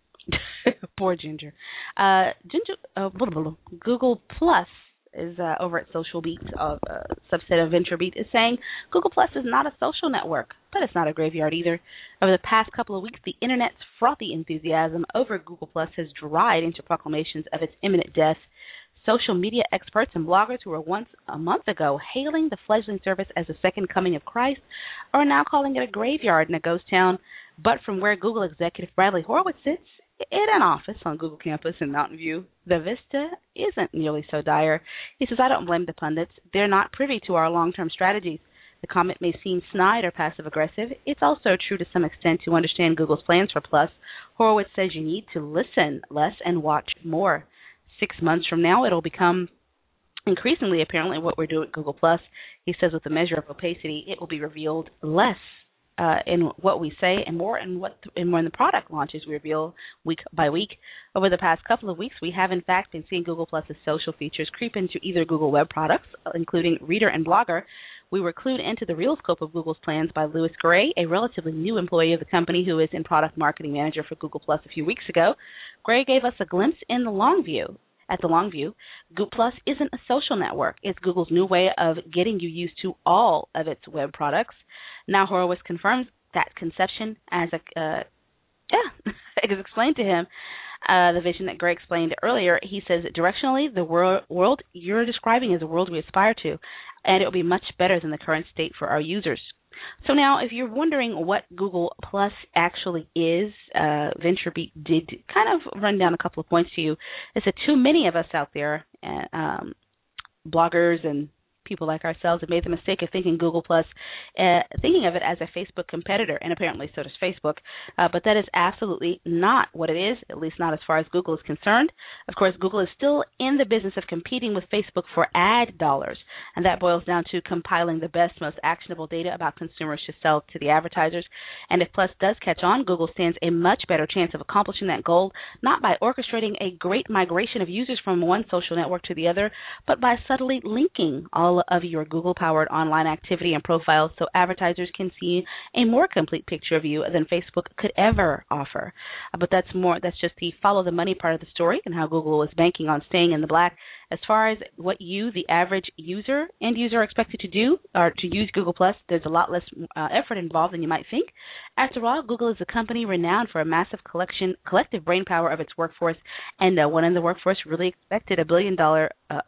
Poor Ginger. Uh, Ginger, uh, blah, blah, blah. Google Plus is uh, over at Social Beat, a uh, uh, subset of VentureBeat, is saying Google Plus is not a social network, but it's not a graveyard either. Over the past couple of weeks, the Internet's frothy enthusiasm over Google Plus has dried into proclamations of its imminent death. Social media experts and bloggers who were once a month ago hailing the fledgling service as the second coming of Christ are now calling it a graveyard and a ghost town. But from where Google executive Bradley Horowitz sits, in an office on Google campus in Mountain View, the vista isn't nearly so dire. He says, I don't blame the pundits. They're not privy to our long-term strategies. The comment may seem snide or passive-aggressive. It's also true to some extent to understand Google's plans for Plus. Horowitz says you need to listen less and watch more. Six months from now, it'll become increasingly apparently what we're doing at Google Plus. He says with a measure of opacity, it will be revealed less uh, in what we say and more in what in when the product launches we reveal week by week. Over the past couple of weeks, we have in fact been seeing Google Plus's social features creep into either Google web products, including Reader and Blogger. We were clued into the real scope of Google's plans by Louis Gray, a relatively new employee of the company who is in product marketing manager for Google Plus a few weeks ago. Gray gave us a glimpse in the long view. At the long view, Google Plus isn't a social network. It's Google's new way of getting you used to all of its web products. Now Horowitz confirms that conception as a, uh, yeah, it is explained to him. Uh, the vision that Gray explained earlier, he says, directionally, the wor- world you're describing is a world we aspire to, and it will be much better than the current state for our users. So now, if you're wondering what Google Plus actually is, uh, VentureBeat did kind of run down a couple of points to you. It's that too many of us out there, uh, um, bloggers and people like ourselves, have made the mistake of thinking Google Plus, uh, thinking of it as a Facebook competitor, and apparently so does Facebook. Uh, but that is absolutely not what it is, at least not as far as Google is concerned. Of course, Google is still in the business of competing with Facebook for ad dollars, and that boils down to compiling the best, most actionable data about consumers to sell to the advertisers. And if Plus does catch on, Google stands a much better chance of accomplishing that goal, not by orchestrating a great migration of users from one social network to the other, but by subtly linking all of your Google-powered online activity and profiles so advertisers can see a more complete picture of you than Facebook could ever offer. Uh, but that's more, that's just the follow the money part of the story and how Google is banking on staying in the black. As far as what you, the average user, end user, are expected to do or to use Google Plus, there's a lot less uh, effort involved than you might think. After all, Google is a company renowned for a massive collection, collective brain power of its workforce, and no one in the workforce really expected a billion dollar uh,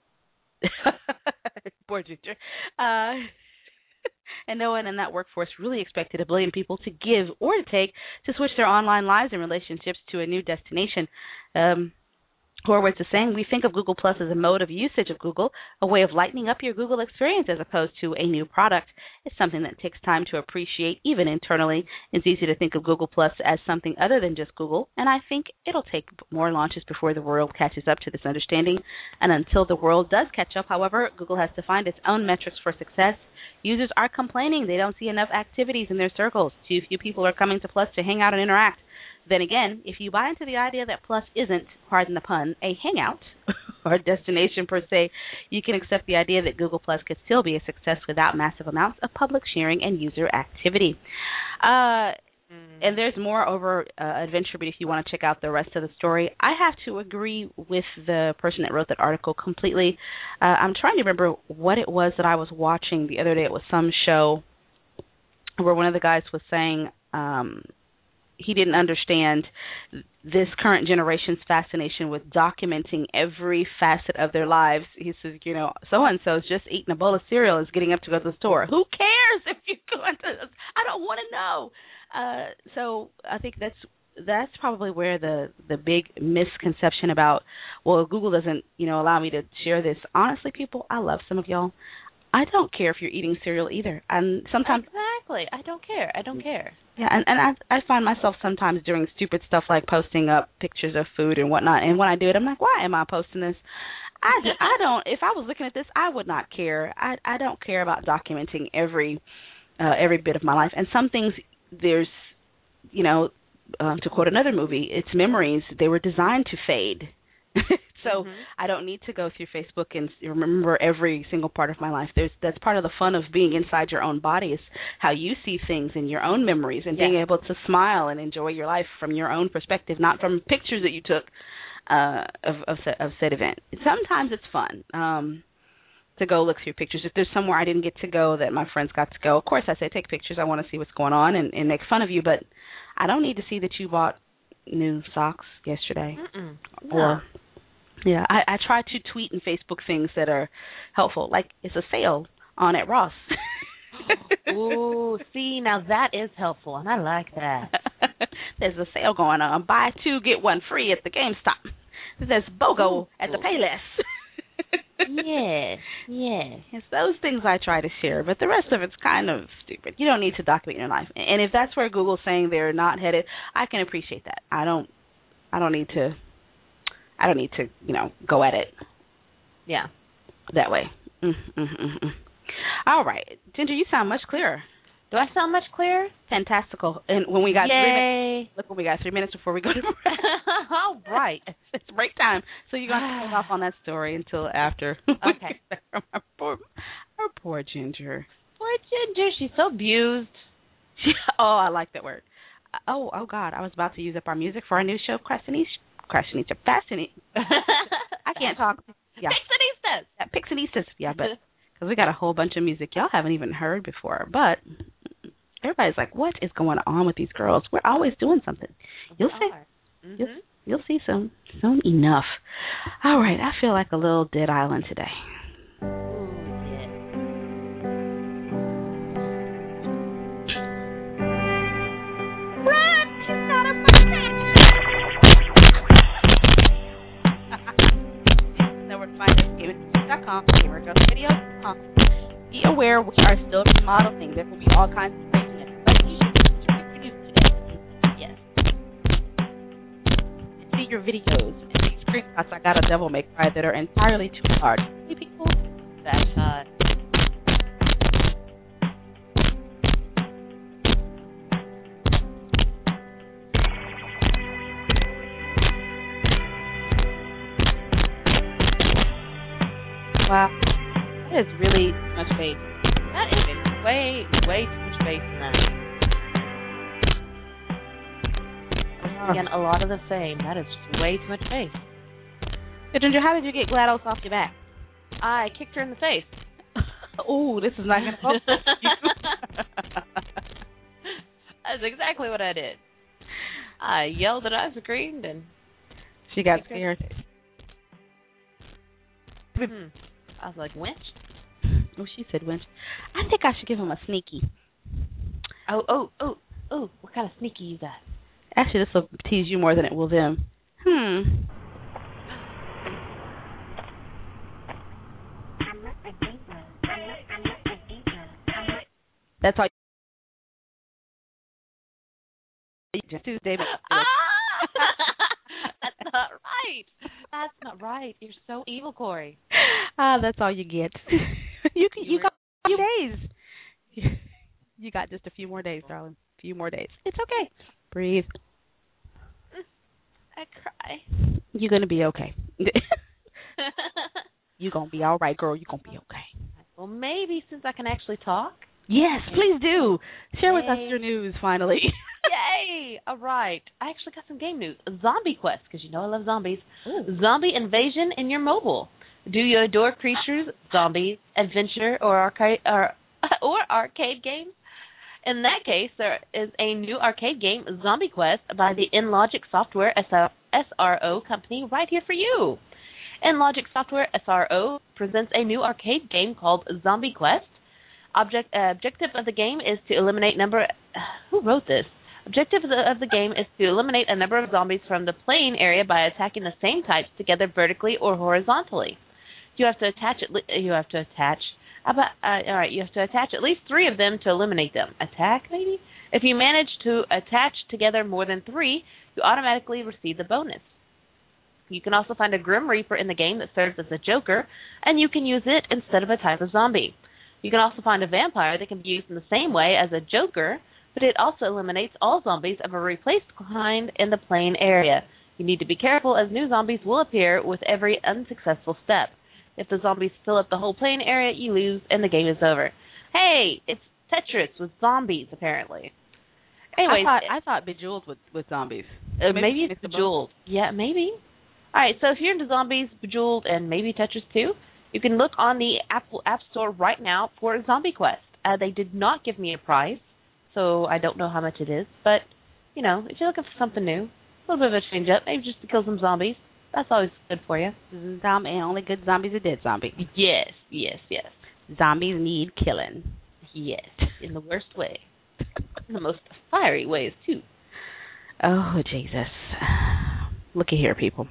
poor Ginger. Uh, and no one in that workforce really expected a billion people to give or to take to switch their online lives and relationships to a new destination. Um, Horowitz is saying, we think of Google Plus as a mode of usage of Google, a way of lightening up your Google experience as opposed to a new product. It's something that takes time to appreciate, even internally. It's easy to think of Google Plus as something other than just Google, and I think it'll take more launches before the world catches up to this understanding. And until the world does catch up, however, Google has to find its own metrics for success. Users are complaining they don't see enough activities in their circles. Too few people are coming to Plus to hang out and interact. Then again, if you buy into the idea that Plus isn't, pardon the pun, a hangout, or destination per se, you can accept the idea that Google Plus could still be a success without massive amounts of public sharing and user activity. Uh, and there's more over uh, Adventure Beat if you want to check out the rest of the story. I have to agree with the person that wrote that article completely. Uh, I'm trying to remember what it was that I was watching the other day. It was some show where one of the guys was saying um, he didn't understand this current generation's fascination with documenting every facet of their lives. He says, you know, so-and-so's just eating a bowl of cereal is getting up to go to the store. Who cares if you go into this? I don't want to know. Uh, so I think that's that's probably where the, the big misconception about, well, Google doesn't, you know, allow me to share this. Honestly, people, I love some of y'all. I don't care if you're eating cereal either. And sometimes exactly, I don't care. I don't care. Yeah, and, and I I find myself sometimes doing stupid stuff like posting up pictures of food and whatnot. And when I do it, I'm like, why am I posting this? I, I don't. If I was looking at this, I would not care. I I don't care about documenting every uh, every bit of my life. And some things, there's, you know, um, to quote another movie, it's memories. They were designed to fade. So mm-hmm. I don't need to go through Facebook and remember every single part of my life. There's that's part of the fun of being inside your own body is how you see things in your own memories and yeah. being able to smile and enjoy your life from your own perspective, not from pictures that you took uh, of, of, of said event. Sometimes it's fun um, to go look through pictures. If there's somewhere I didn't get to go that my friends got to go, of course I say take pictures. I want to see what's going on and, and make fun of you, but I don't need to see that you bought new socks yesterday. Mm-mm. Or no. Yeah, I, I try to tweet and Facebook things that are helpful. Like, it's a sale on at Ross. Ooh, see, now that is helpful, and I like that. There's a sale going on. Buy two, get one free at the GameStop. There's BOGO Ooh. At the Payless. Yes, yes. It's those things I try to share, but the rest of it's kind of stupid. You don't need to document your life. And if that's where Google's saying they're not headed, I can appreciate that. I don't I don't need to... I don't need to, you know, go at it. Yeah. That way. Mm, mm, mm, mm. All right. Ginger, you sound much clearer. Do I sound much clearer? Fantastical. And when we got Yay. three minutes, look when we got three minutes before we go to break. All right. It's break time. So you're going to hold off on that story until after. Okay. our, poor, our poor Ginger. Poor Ginger. She's so abused. She, oh, I like that word. Oh, oh, God. I was about to use up our music for our new show, Crescent Crashionista, fascinating. I can't talk. Yeah. Pixanistas. Yeah, Pixanistas. Yeah, but because we got a whole bunch of music y'all haven't even heard before. But everybody's like, what is going on with these girls? We're always doing something. You'll we see. Mm-hmm. You'll, you'll see soon. Soon enough. All right. I feel like a little dead island today. Be aware we are still remodeling. There will be all kinds of craziness. But you should today. Yes. See your videos. These screenshots I got a Devil May Cry that are entirely too large. See people? That's hot. Wow. That is really too much faith. That is way, way too much faith in that. Again, a lot of the same. That is way too much faith. So, Ginger, how did you get GLaDOS off your back? I kicked her in the face. Oh, this is not going to help you. That's exactly what I did. I yelled and I screamed, and she got scared. Hmm. I was like, winch? Oh, she said winch. I think I should give him a sneaky. Oh, oh, oh, oh. What kind of sneaky you got? Actually, this will tease you more than it will them. Hmm. That's all you just do, David. Ah! That's not right. That's not right. You're so evil, Corey. Ah, that's all you get. you can, you, you got a few days. You got just a few more days, darling. A few more days. It's okay. Breathe. I cry. You're gonna be okay. You're going to be all right, girl. You're going to be okay. Well, maybe since I can actually talk. Yes, please do. Share with us Yay. your news, finally. Yay! All right. I actually got some game news. Zombie Quest, because you know I love zombies. Ooh. Zombie Invasion in your mobile. Do you adore creatures, zombies, adventure, or arcade, or, or arcade games? In that case, there is a new arcade game, Zombie Quest, by the Enlogic Software S R O company right here for you. Enlogic Software S R O presents a new arcade game called Zombie Quest. Object, uh, objective of the game is to eliminate number... Uh, who wrote this? Objective of the, of the game is to eliminate a number of zombies from the playing area by attacking the same types together vertically or horizontally. You have to attach... At le- you have to attach... About, uh, all right, you have to attach at least three of them to eliminate them. Attack, maybe? If you manage to attach together more than three, you automatically receive the bonus. You can also find a Grim Reaper in the game that serves as a joker, and you can use it instead of a type of zombie. You can also find a vampire that can be used in the same way as a joker, but it also eliminates all zombies of a replaced kind in the playing area. You need to be careful as new zombies will appear with every unsuccessful step. If the zombies fill up the whole playing area, you lose and the game is over. Hey, it's Tetris with zombies, apparently. Anyways, I thought, I thought Bejeweled with, with zombies. Uh, maybe, maybe it's Bejeweled. Yeah, maybe. All right, so if you're into zombies, Bejeweled, and maybe Tetris too, you can look on the Apple App Store right now for Zombie Quest. Uh, they did not give me a price, so I don't know how much it is. But, you know, if you're looking for something new, a little bit of a change up, maybe just to kill some zombies, that's always good for you. Zombie, and only good zombies are dead zombie. Yes, yes, yes. Zombies need killing. Yes, in the worst way. In the most fiery ways, too. Oh, Jesus. Looky here, people.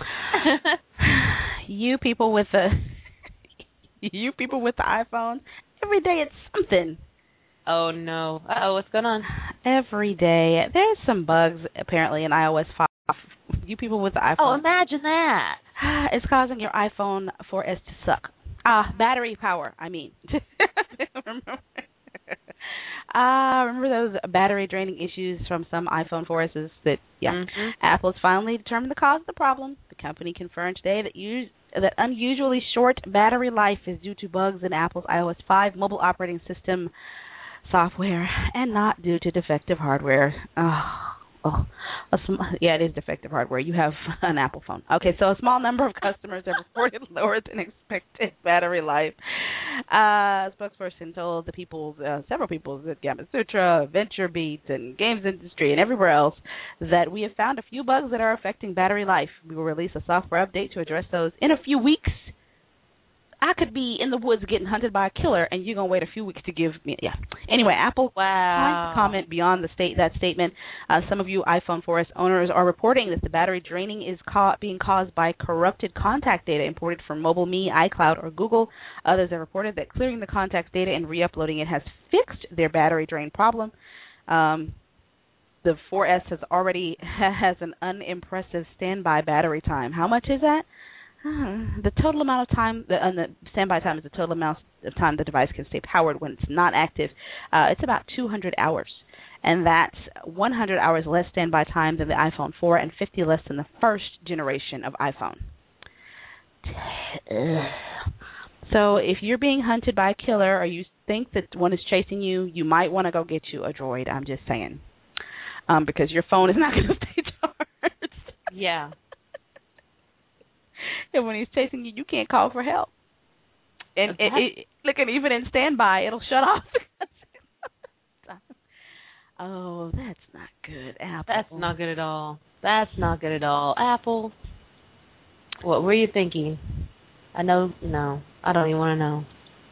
you people with the you people with the iPhone, every day it's something. Oh, no. Uh-oh, what's going on? Every day. There's some bugs, apparently, in iOS five. You people with the iPhone. Oh, imagine that. It's causing your iPhone four S to suck. Ah, uh, battery power, I mean. remember, uh, remember those battery draining issues from some iPhone four S's that, yeah. Mm-hmm. Apple's finally determined the cause of the problem. The company confirmed today that us- that unusually short battery life is due to bugs in Apple's iOS five mobile operating system software and not due to defective hardware. Oh. Oh, a sm- yeah, it is defective hardware. You have an Apple phone. Okay, so a small number of customers have reported lower than expected battery life. Uh, a spokesperson told the people, uh, several people at Gamasutra, VentureBeat, and Games Industry, and everywhere else, that we have found a few bugs that are affecting battery life. We will release a software update to address those in a few weeks. I could be in the woods getting hunted by a killer, and you're gonna wait a few weeks to give me. Yeah. Anyway, Apple wow. to comment beyond the state that statement. Uh, some of you iPhone four S owners are reporting that the battery draining is ca- being caused by corrupted contact data imported from MobileMe, iCloud, or Google. Others have reported that clearing the contact data and re-uploading it has fixed their battery drain problem. Um, the four S has already has an unimpressive standby battery time. How much is that? Uh, the total amount of time, the, uh, the standby time is the total amount of time the device can stay powered when it's not active. Uh, it's about two hundred hours, and that's one hundred hours less standby time than the iPhone four and fifty less than the first generation of iPhone. So if you're being hunted by a killer or you think that one is chasing you, you might want to go get you a Droid, I'm just saying, um, because your phone is not going to stay charged. Yeah. And when he's chasing you, you can't call for help. And it, it, look, and even in standby, it'll shut off. Oh, that's not good, Apple. That's not good at all. That's not good at all. Apple, what were you thinking? I know, no. I don't even want to know.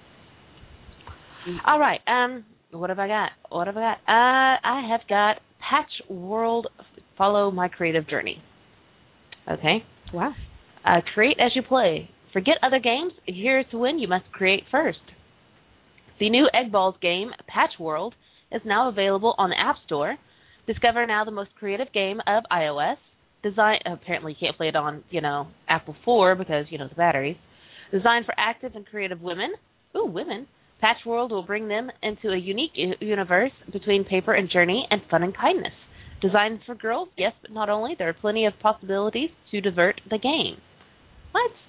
All right. Um, what have I got? What have I got? Uh, I have got Patch World, Follow My Creative Journey. Okay. Wow. Uh, create as you play. Forget other games. Here to win, you must create first. The new Egg Balls game, Patch World, is now available on the App Store. Discover now the most creative game of iOS. Design. Apparently, you can't play it on, you know, Apple four because, you know, the batteries. Designed for active and creative women. Ooh, women. Patch World will bring them into a unique universe between paper and journey and fun and kindness. Designed for girls, yes, but not only. There are plenty of possibilities to divert the game. What?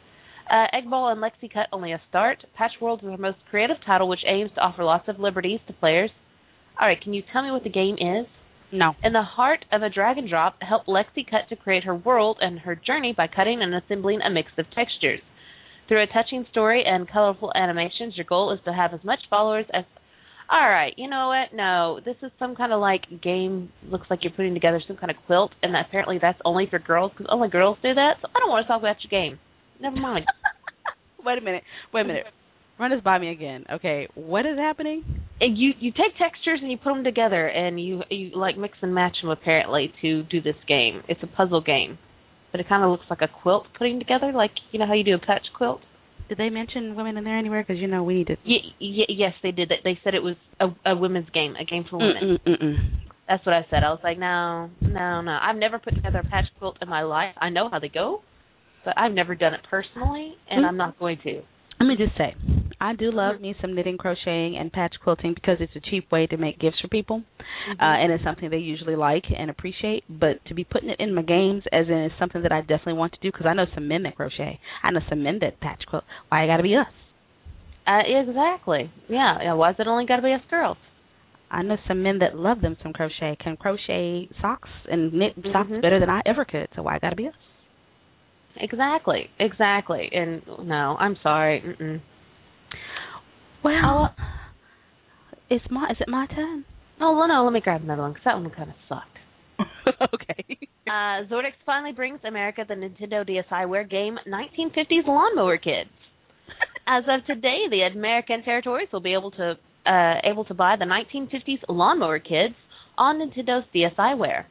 Uh, Egg Ball and Lexi Cut only a start. Patch World is our most creative title, which aims to offer lots of liberties to players. All right, can you tell me what the game is? No. In the heart of a drag and drop, help Lexi Cut to create her world and her journey by cutting and assembling a mix of textures. Through a touching story and colorful animations, your goal is to have as much followers as... All right, you know what? No, this is some kind of, like, game. Looks like you're putting together some kind of quilt, and apparently that's only for girls, because only girls do that, so I don't want to talk about your game. Never mind. Wait a minute. Wait a minute. Run this by me again. Okay, what is happening? And you you take textures and you put them together, and you you like mix and match them apparently to do this game. It's a puzzle game, but it kind of looks like a quilt putting together, like you know how you do a patch quilt. Did they mention women in there anywhere? Because you know we need to. Y- y- yes, they did. They said it was a, a women's game, a game for women. Mm-mm, mm-mm. That's what I said. I was like, no, no, no. I've never put together a patch quilt in my life. I know how they go, but I've never done it personally, and mm-hmm. I'm not going to. Let me just say, I do love me some knitting, crocheting, and patch quilting because it's a cheap way to make gifts for people, mm-hmm. uh, and it's something they usually like and appreciate. But to be putting it in my games, as in it's something that I definitely want to do, because I know some men that crochet, I know some men that patch quilt. Why it got to be us? Uh, exactly. Yeah. yeah. Why is it only got to be us girls? I know some men that love them some crochet, can crochet socks and knit mm-hmm. socks better than I ever could. So why it got to be us? Exactly, exactly. And no, I'm sorry. Mm-mm. Well, it's my, is it my turn? Oh, well, no, let me grab another one, because that one kind of sucked. Okay. Uh, Zordix finally brings America the Nintendo D S i Ware game nineteen fifties Lawnmower Kids. As of today, the American territories will be able to uh, able to buy the nineteen fifties Lawnmower Kids on Nintendo's D S i Ware.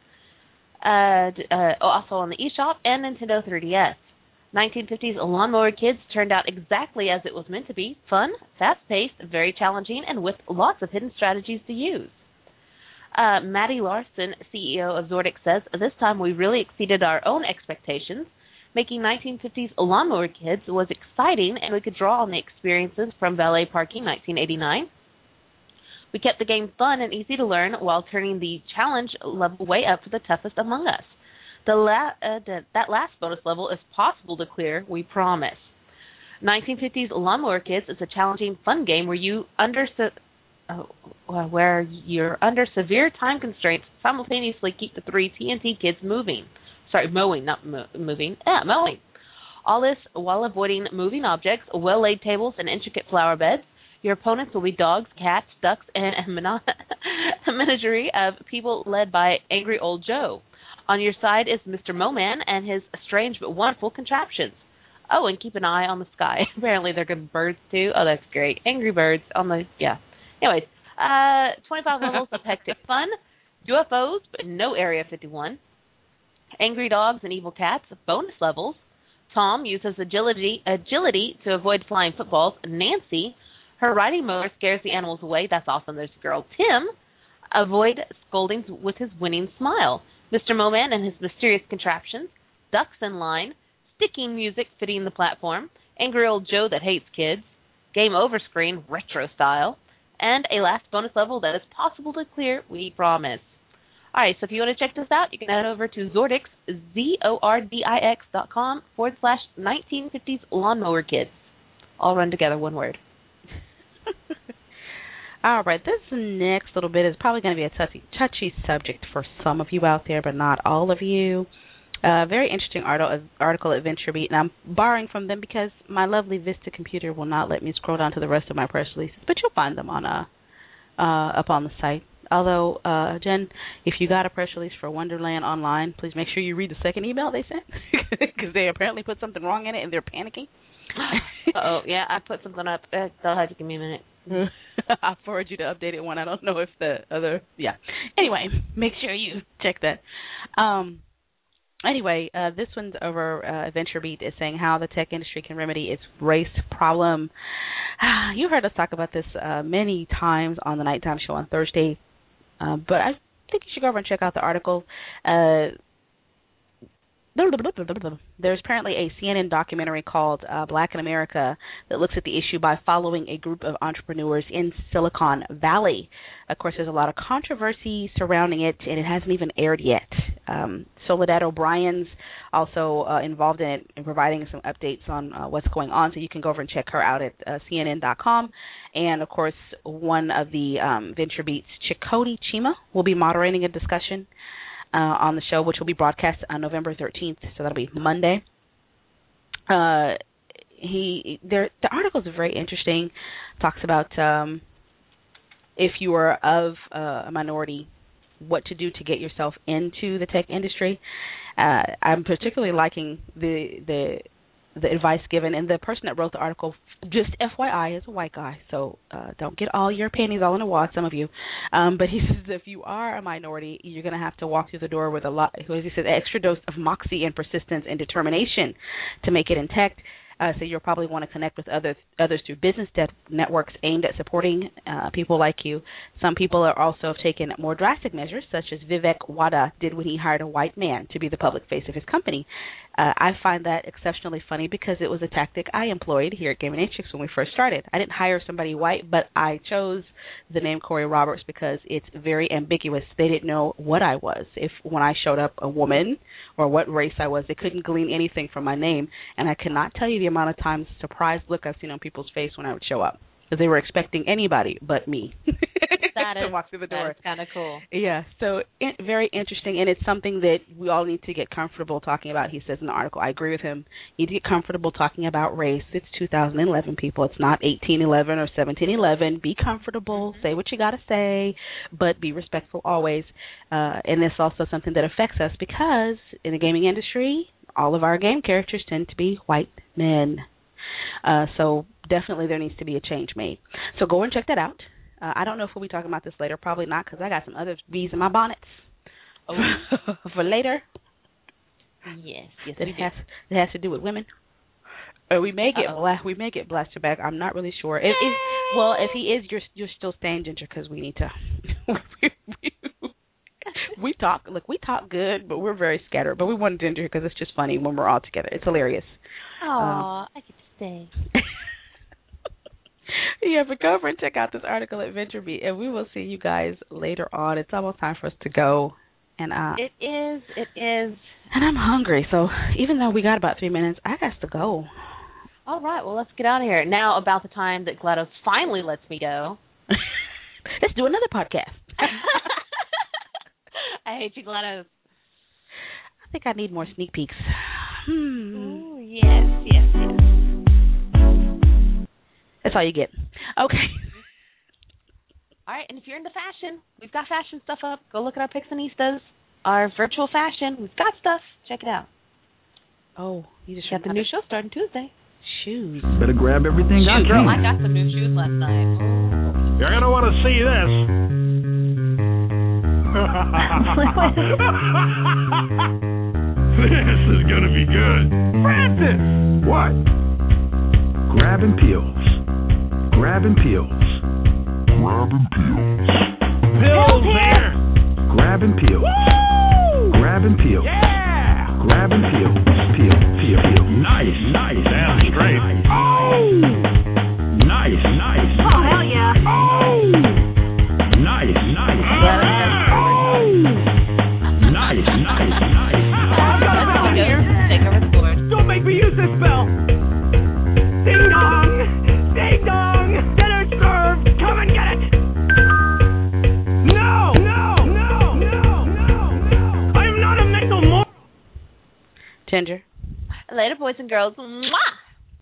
Uh, uh, also on the eShop and Nintendo three D S. nineteen fifties Lawnmower Kids turned out exactly as it was meant to be: fun, fast-paced, very challenging, and with lots of hidden strategies to use. Uh, Maddie Larson, C E O of Zordix, says, "This time we really exceeded our own expectations. Making nineteen fifties Lawnmower Kids was exciting, and we could draw on the experiences from Valet Parking nineteen eighty-nine. We kept the game fun and easy to learn while turning the challenge level way up for the toughest among us. The la- uh, the, that last bonus level is possible to clear, we promise. nineteen fifties Lawnmower Kids is a challenging, fun game where you under se- oh, well, where you're under severe time constraints simultaneously keep the three T N T kids moving. Sorry, mowing, not mo- moving. Yeah, mowing. All this while avoiding moving objects, well-laid tables, and intricate flower beds. Your opponents will be dogs, cats, ducks, and a, mon- a menagerie of people led by Angry Old Joe. On your side is Mister Moman and his strange but wonderful contraptions. Oh, and keep an eye on the sky. Apparently they're good birds, too. Oh, that's great. Angry Birds on the, yeah. Anyways, uh, twenty-five levels of hectic fun, U F Os, but no Area fifty-one. Angry dogs and evil cats, bonus levels. Tom uses agility, agility to avoid flying footballs. Nancy, her riding mower scares the animals away. That's awesome. There's a girl. Tim, avoid scoldings with his winning smile. Mister Moman and his mysterious contraptions. Ducks in line. Sticking music fitting the platform. Angry Old Joe that hates kids. Game over screen, retro style. And a last bonus level that is possible to clear, we promise. All right, so if you want to check this out, you can head over to Zordix, Z O R D I X dot com forward slash nineteen fifties Lawnmower Kids. All run together, one word. All right, this next little bit is probably going to be a touchy, touchy subject for some of you out there, but not all of you. A uh, very interesting article, article at VentureBeat, and I'm borrowing from them because my lovely Vista computer will not let me scroll down to the rest of my press releases, but you'll find them on uh, uh, up on the site. Although, uh, Jen, if you got a press release for Wonderland Online, please make sure you read the second email they sent, because they apparently put something wrong in it and they're panicking. Oh, yeah, I put something up. Uh, they'll have to give me a minute. I'll forward you the updated one. I don't know if the other, yeah. Anyway, make sure you check that. Um, anyway, uh, this one's over uh, VentureBeat is saying how the tech industry can remedy its race problem. You heard us talk about this uh, many times on the Nighttime Show on Thursday, uh, but I think you should go over and check out the article. Uh, There's apparently a C N N documentary called uh, Black in America that looks at the issue by following a group of entrepreneurs in Silicon Valley. Of course, there's a lot of controversy surrounding it, and it hasn't even aired yet. Um, Soledad O'Brien's also uh, involved in it and providing some updates on uh, what's going on, so you can go over and check her out at uh, C N N dot com. And, of course, one of the um, VentureBeat's, Chakotay Chima, will be moderating a discussion uh, on the show, which will be broadcast on November thirteenth, so that'll be Monday. Uh, he there the article is very interesting. Talks about um, if you are of uh, a minority, what to do to get yourself into the tech industry. Uh, I'm particularly liking the the the advice given, and the person that wrote the article, just F Y I, is a white guy, so uh, don't get all your panties all in a wad, some of you. Um, but he says if you are a minority, you're going to have to walk through the door with a lot, as he says, an extra dose of moxie and persistence and determination to make it in tech. Uh, so you'll probably want to connect with others others through business de- networks aimed at supporting uh, people like you. Some people are also have taken more drastic measures, such as Vivek Wada did when he hired a white man to be the public face of his company. Uh, I find that exceptionally funny because it was a tactic I employed here at Gaming Matrix when we first started. I didn't hire somebody white, but I chose the name Corey Roberts because it's very ambiguous. They didn't know what I was. If when I showed up a woman or what race I was, they couldn't glean anything from my name, and I cannot tell you the amount of times surprised look I've seen on people's face when I would show up, because they were expecting anybody but me that to is, walk through the door. That's kind of cool. Yeah, so it, very interesting, and it's something that we all need to get comfortable talking about. He says in the article, I agree with him. You need to get comfortable talking about race. It's two thousand eleven, people. It's not eighteen eleven or seventeen eleven. Be comfortable. Mm-hmm. Say what you got to say, but be respectful always. Uh, and it's also something that affects us because in the gaming industry, all of our game characters tend to be white men. Uh, so definitely there needs to be a change made. So go and check that out. Uh, I don't know if we'll be talking about this later. Probably not, because I got some other bees in my bonnets oh. for later. Yes, yes, that we has do. that has to do with women. Or we may get Uh-oh. bla- we may get blasted back. I'm not really sure. If, if well, if he is, you're you're still staying, Ginger, because we need to. we talk look, we talk good, but we're very scattered. But we want Ginger because it's just funny when we're all together. It's hilarious. Aw, um, I get to stay. Yeah, but go over and check out this article at VentureBeat, and we will see you guys later on. It's almost time for us to go. And uh, It is, it is. And I'm hungry, so even though we got about three minutes, I got to go. All right, well, let's get out of here. Now about the time that GLaDOS finally lets me go. Let's do another podcast. I hate you, GLaDOS. I think I need more sneak peeks. Hmm. Ooh, yes, yes, yes. That's all you get. Okay. All right, and if you're into fashion, we've got fashion stuff up. Go look at our Pixanistas, our virtual fashion. We've got stuff. Check it out. Oh, you just got the new show starting Tuesday. Shoes. Better grab everything I Shoes. can. Girl, I got some new shoes last night. You're going to want to see this. This is going to be good. Francis! What? Grabbing peels. Grabbing peels. Grabbing peels. Pills here. Grabbing peels. Woo! Grabbing peels. Yeah! Grabbing peels. Peel, peel, peel. Nice, nice. Sounds great. Oh! Nice, nice. Oh, hell yeah. Oh! Nice, nice. Oh! Nice, nice, nice. Take over the board. Don't make me use this spell. Ding dong! Ding dong! Dinner's served! Come and get it! No! No! No! No! No! No! I am not a mental mor- Ginger. Later, boys and girls. Mwah!